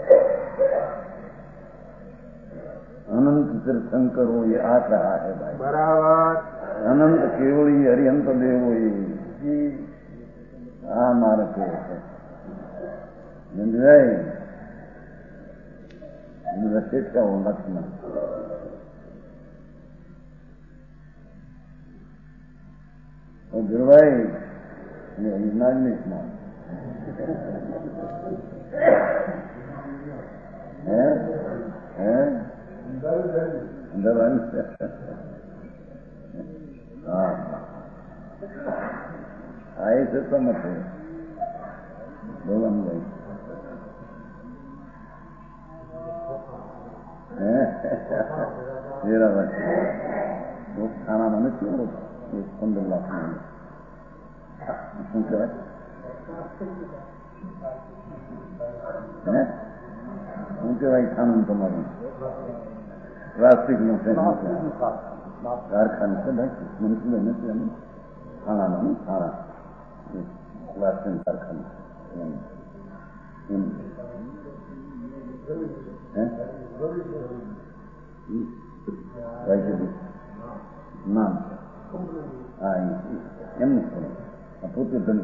अनंत तीर्थंकर हो ये आ रहा है भाई। बराबर। अनंत केवल ही हरिहंत देव हो जी। हाँ मार के सेठ का वो लक्ष्मण और गुरुभाई नहीं सुना है हाँ आए से तो मत बोलम भाई मेरा बच्चा वो खाना मैंने क्यों 15 लाख उनके भाई खाना तुम्हारे प्लास्टिक में से कारखाने से भाई मनुष्य लेने से खाना नहीं खाना प्लास्टिक कारखाने नाम એમ નહીં પોતે ધન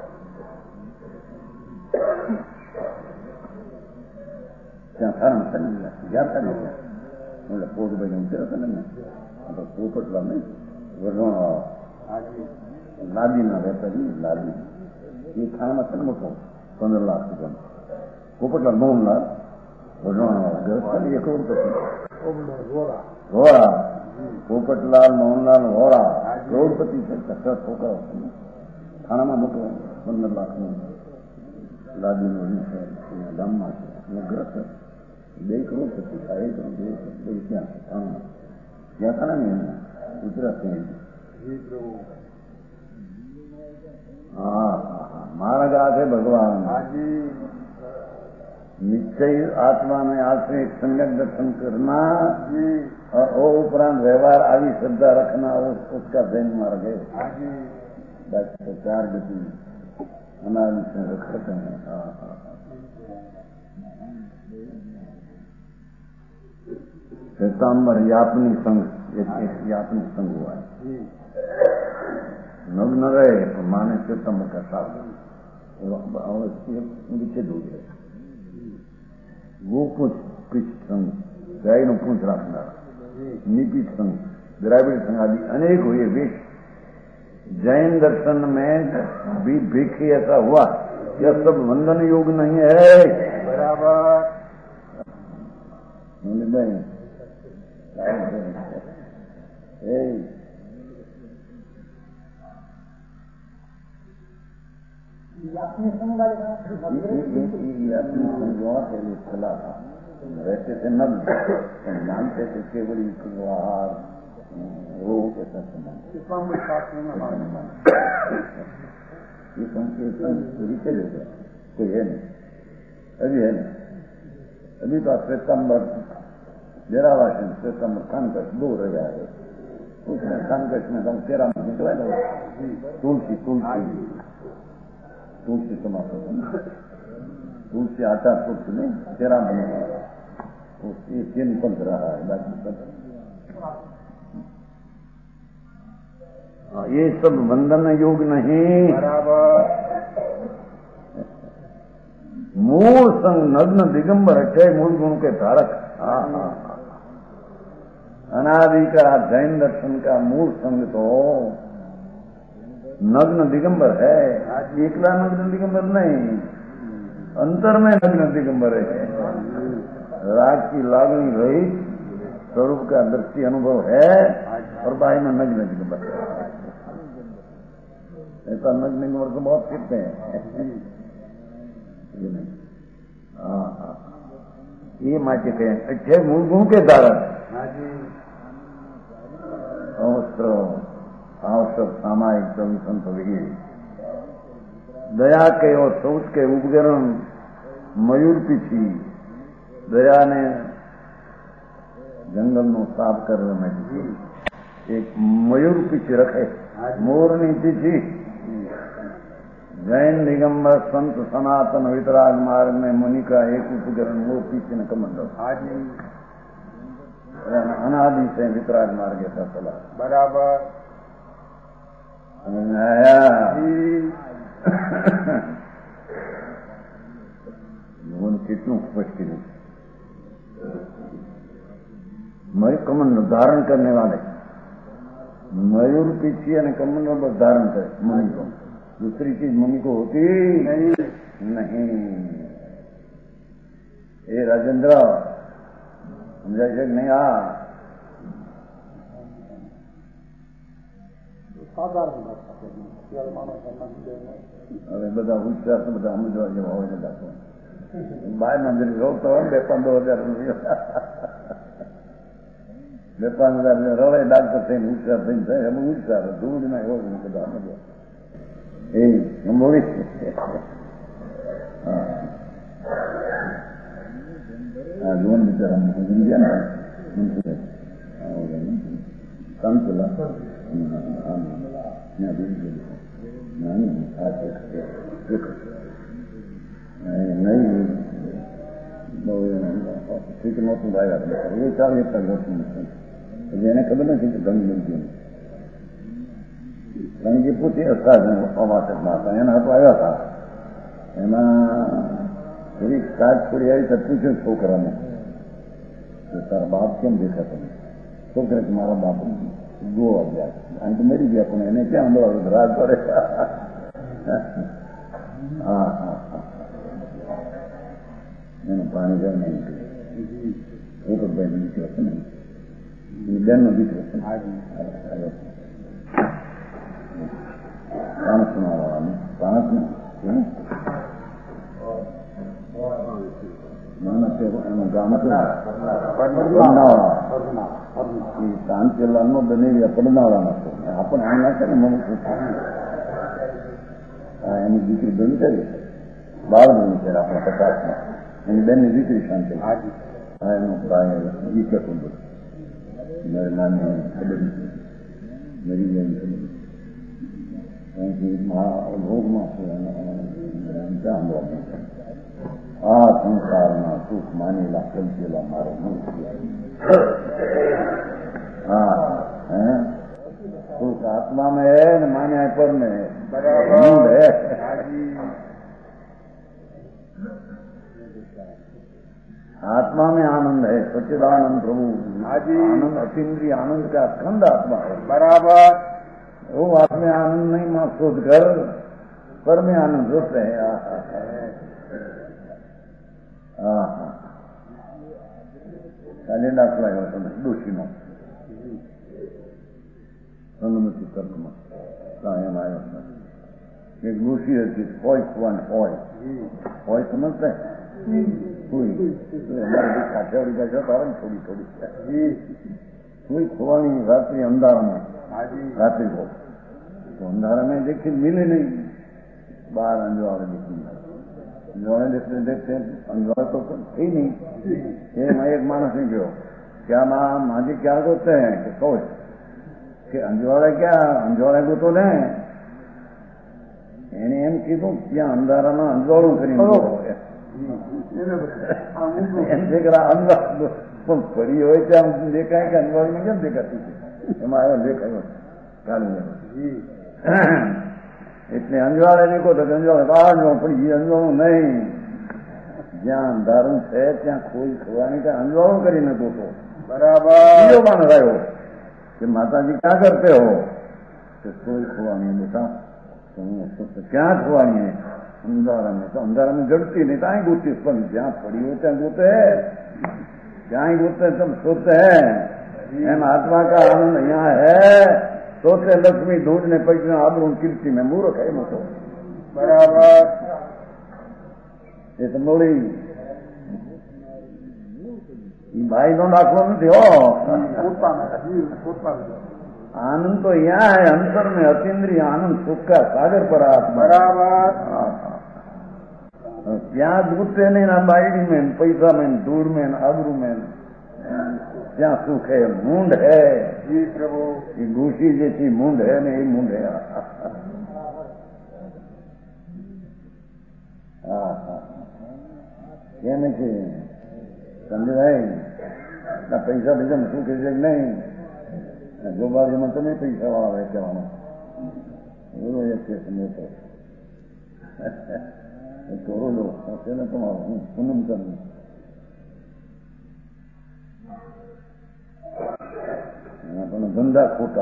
ત્યાં સારા ગયા હતા ને એટલે પોતભાઈ ઉતર્યા હતા ને પોપટલા નહીં વરવાણ લાદીના વેપારી લાદી એ ખાનામાં છે ને મોટો 15 લાખ રૂપિયા પોપટલા 9 લાખ વરવાણ ઘર 1 કરોડ ઘોડા પોપટલાલ મોહનલાલ વોરા કરોડપતિ છે 10 છોકરાઓ થાણામાં મોટો 15 લાખનું લાદીનો છે ગામમાં છે ઘર છે 2 કરોડપતિ થાય ત્યાં થાણામાં ત્યાં થાણા ને ગુજરાત હા મારા ગા છે ભગવાન निश्चय आत्मा में आश्रय सम्यक दर्शन करना और वो उपरांत व्यवहार आदि श्रद्धा रखना उसका जैन मार्ग है। 4 गति अनादि से रखते हैं। श्वेतांबर यापनी संघ, यापनी संघ हुआ है। नग्न रहे तो माने श्वेतांबर का साथ विच्छेद हो गया। वो कुछ संघ, गाय नो पूछ रखना, निपीठ संघ, द्राविड़ संघ आदि अनेक हुए वेश। जैन दर्शन में भी देखिए ऐसा हुआ, यह सब वंदन योग नहीं है। बराबर। अपने संग वाले चला था, रहते थे नग्न, मानते थे केवल व्यवहार रोग ऐसा समान। ये संकेतन रिचल हो गया, कोई है नहीं, अभी है नहीं। अभी तो श्वेतांबर जरावासन श्वेतांबर कानकश 2 रह जाए, उसमें कानकश में हम 13 में निकला था। तुलसी समाप्त, तुलसी आटा तुलसी में 13 में उसकी 3 पंथ रहा है। ये सब वंदन योग नहीं। बराबर। मूल संग नग्न दिगंबर अक्षय मूल गुण के धारक। अनादि का जैन दर्शन का मूल संग तो नग्न दिगंबर है। एकला नग्न दिगंबर नहीं, अंतर में नग्न दिगंबर है। राग की लागनी रहित स्वरूप का दृष्टि अनुभव है और बाहर में नग्न दिगंबर है। ऐसा नग्न दिगंबर को बहुत फिरते हैं। ये माचे कहें अच्छे मूल गुण के धारक। आवश्यक सामायिक 24 दया के और सोच के उपकरण मयूर पीछी दया ने जंगल नो साफ कर एक मयूर पीछे रखे, मोरनी पीछी। जैन दिगंबर संत सनातन वितराग मार्ग में मुनि का एक उपकरण वो पीछे न कमंडल। अनादि से वितराग मार्ग ऐसा चला। बराबर। कितनों स्पष्ट नहीं। मयूर कमंडल धारण करने वाले मयूर पीछे ने कमंडल बस धारण करे मुनि को, दूसरी चीज मुनि को होती नहीं। ये राजेंद्र समझा नहीं। હવે બધા હોશિયાર તો બધા સમજવા જેવા હોય ને દાખલો બાય મંદિર રોતો હોય 2-5 હજાર 2-5 હજાર રવે ડાક્ટર થઈને હોશિયાર થઈને થાય એમ હોશિયાર ધૂળ ના હોય બધા સમજવા એ બોલી લોન બિચારા સમજી ગયા ને સંતુલા नहीं ठीक नौतुं लाया ये 40 જેને ખબર નથી કે ધન બનતી કારણ કે પોતે અવાસકમાં હતા, એના હાથો આવ્યા હતા. એમાં એવી કાચ છોડી આવી તો પૂછ્યું છોકરાને કે તારા બાપ કેમ દેખાતો નહીં? છોકરા કે મારા બાપ ગોવા ગયા, આમ તો મરી ગયા, પણ એને ક્યાં અંદરો રાજ કરે. હા હા હા એનું પાણી જાય નહીં ઉપરભાઈ દીકરો છે ને, બેનનો દીકરો છે. પાણસના વાળાને પાણસને એનું ગામ છે પડનાવાળા. એ કાંચેલાલનો બનેવી પડનાવાળાનો છે. આપણે આના છે ને મને એની દીકરી બેન કરી બાળ બની છે આપણા પ્રકાશમાં. એની બેનની દીકરી શાંતિ એનો ગીત હતું બધું મારી નાની ખબર મરી જાય ખબર. ભોગમાં આ સંસારમાં સુખ માનેલા કલ્પેલા મારો હા સુખ આત્મા में है न मान्या पर में है आत्मा में आनंद है सच्चिदानंद प्रभु आनंद अतीन्द्रिय आनंद का स्कंद आत्मा है बराबर वो आत्मा आनंद नहीं मां शोध कर पर में आनंद होते हैं કાલે દાખલા આવ્યો તમે ડોશીનો અનુમતિ તર્કમાં કાયમ આવ્યો છે એક ડોશી હતી હોય ખવાન હોય સમજતા કોઈ અમારે કાઠિયાવાડી ભાષા તારે ને થોડી થોડી કોઈ ખોવાની રાત્રિ અંધારામાં રાત્रि को तो अंधारा में देखिए मिले नहीं बाहर अंजवाड़े देखने अंजवाड़े देखते देखते अंजवाड़ा तो ही नहीं ये मैं एक मानस नहीं गयो क्या माँ जी क्या होते हैं कि कहो कि अंजवाड़े क्या अंजवाड़े को तो नहीं એને એમ કીધું ત્યાં અંધારામાં અંજવાળું કરીને એમ દીકરા અંજવાળું પણ ફરી હોય ત્યાં દેખાય કે અંજવાળું કેમ દેખાતું એમાં આવ્યો દેખાયો ચાલુ એટલે અંજવાળે દેખો તો અંજવાળે બહાર ન પડી અંજવાળું નહીં જ્યાં અંધારું છે ત્યાં કોઈ ખવાની ત્યાં અંજવાળું કરીને ગોતો बराबर બીજો માણસ આવ્યો કે માતાજી ક્યાં કરતે હો તો કોઈ ખવાની બેટા ક્યાં ખવાની है अंधारा में तो अंधारा में जड़ती नहीं तो आई गोती पण જ્યાં પડી હોય ત્યાં ગોતે જ્યાં गोते तब सोते हैं एम आत्मा का आनंद यहाँ है सोते लक्ष्मी ढूंढने पैसे आबरू कीर्ति में मूर्ख है तो बराबर ये तो मोड़ी भाई नो दाखलो नहीं हो आनंद तो यहाँ है अंतर में अतीन्द्रिय आनंद सुख का सागर पर आत्मा बराबर क्या दूसरे नहीं ना बाइडी में पैसा में दूर में आबरू में क्या सुख है मूंड है जी प्रभु ये घूसी जैसी मूंड है नहीं मूंड है कहने के समझ भाई ना पैसा भेजा में सुख है नहीं जो बार में तो नहीं पैसा वाला है क्या वो ऐसे समझ तो करो लो ऐसे ना तुम्हारा सुनम करना પણ ધંધા ખોટા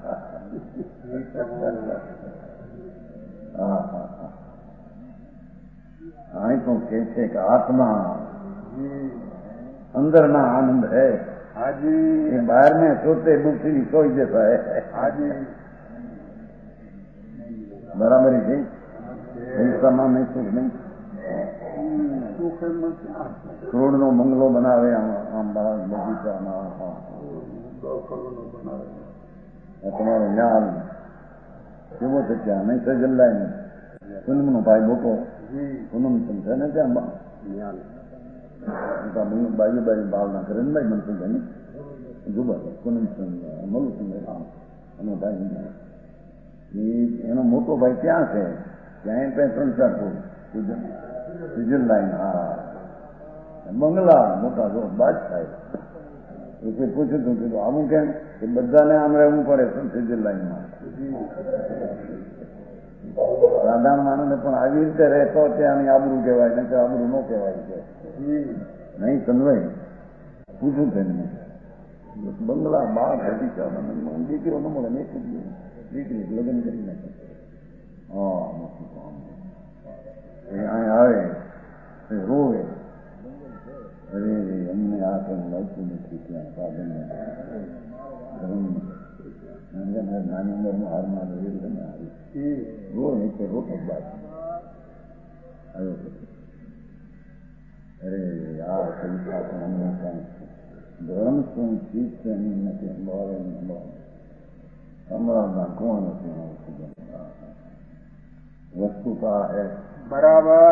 અહીં તો કે છે કે આત્મા અંદરના આનંદ है हाजी ये बाहर में सोते बुक्ति सोच जैसा है हाजी बराबर ही थी પૈસામાં નહીં સુખ નહીં કરોડ નો બંગલો બનાવે આમ બગીચામાં તમારો જ્ઞાન કેવો છે ત્યાં નહીં સજલ્લાય ને પૂનમનો ભાઈ મોટો પૂનમ સમજે ને ત્યાં બાજુ બાજુ બાવના કરે ને ભાઈ મને સમજે ને જુબા પૂનમ મળું સમજે એનો ભાઈ એનો મોટો ભાઈ ત્યાં છે ત્યાં ત્યાં સંસાર સ્વિટરલેન્ડ હા બંગલા મોટા જો બાદ થાય એ પૂછ્યું હતું કીધું આવું કેમ કે બધાને આમ રહેવું પડે સ્વિટરલેન્ડમાં રાધા માનવને પણ આવી રીતે રહેતો ત્યાં આબરૂ કહેવાય ને આબરૂ ન કહેવાય છે નહીં સમજાય પૂછ્યું તેને બંગલા બાર બગીચા દીકરો ન મળે નહીં દીકરી લગ્ન કરી નાખે અહીં આવે રોવે અરે અમને આ કંઈ મળતું નથી ત્યાં સાધન નાની ઉંમરમાં હારમાં રોવે કે રોટો બાદ આવ્યો અરે આ પૈસા પણ અમને કાંઈ ધર્મ શું ચીજ છે એની નથી અંબાવે हमारा कौन वस्तु का है बराबर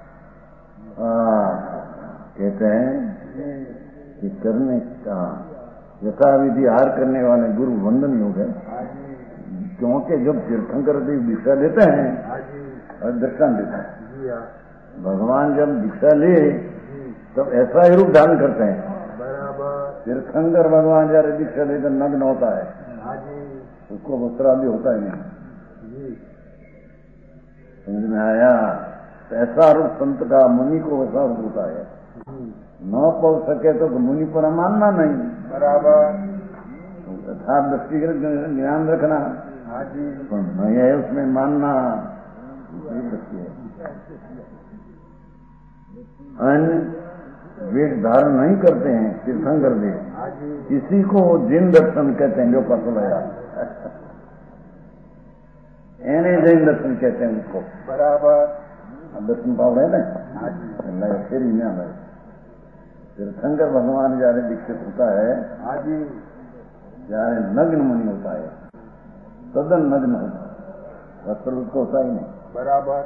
कहते हैं कि करने का यथाविधि हार करने वाले गुरु वंदन योग है क्योंकि जब तीर्थंकर देव दीक्षा लेते हैं और दर्शन देते हैं, भगवान जब दीक्षा ले तब ऐसा ही रूप धारण करते हैं। तीर्थंकर भगवान जब दीक्षा लेकर नग्न होता है, उसको वस्त्रादि होता ही नहीं। समझ में आया? ऐसा रूप संत का मुनि को वैसा रूप होता है। न पढ़ सके तो मुनि पर मानना नहीं, बराबर यथार्थ दृष्टिगत ज्ञान रखना, पर नहीं है उसमें मानना अन्य वेश धारण नहीं करते हैं तीर्थंकर देव। इसी को जिन दर्शन कहते हैं, जो पसंद आया एने जैन दर्शन कहते हैं उसको। बराबर दर्शन पाव रहे ना फिर ही ना तीर्थंकर भगवान जયારે दीक्षित होता है, जયારે नग्न मुनि होता है, सदन नग्न होता है, वस्त्र उसको होता ही नहीं। बराबर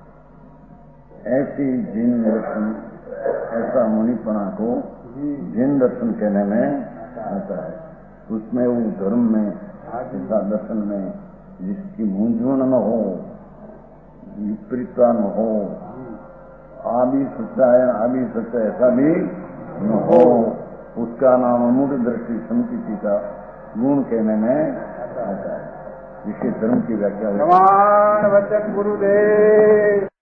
ऐसी जिन दर्शन, ऐसा मुनिपना को जिन दर्शन कहने में आता है। उसमें वो धर्म में, ऐसा दर्शन में जिसकी मूंझवण न हो, विपरीतता न हो, आ भी सकता है आ भी सकता है ऐसा भी न हो, उसका नाम अमूढ़ दृष्टि संकिति का गुण कहने में आता है। विशेष धर्म की व्याख्या वचन गुरुदेव।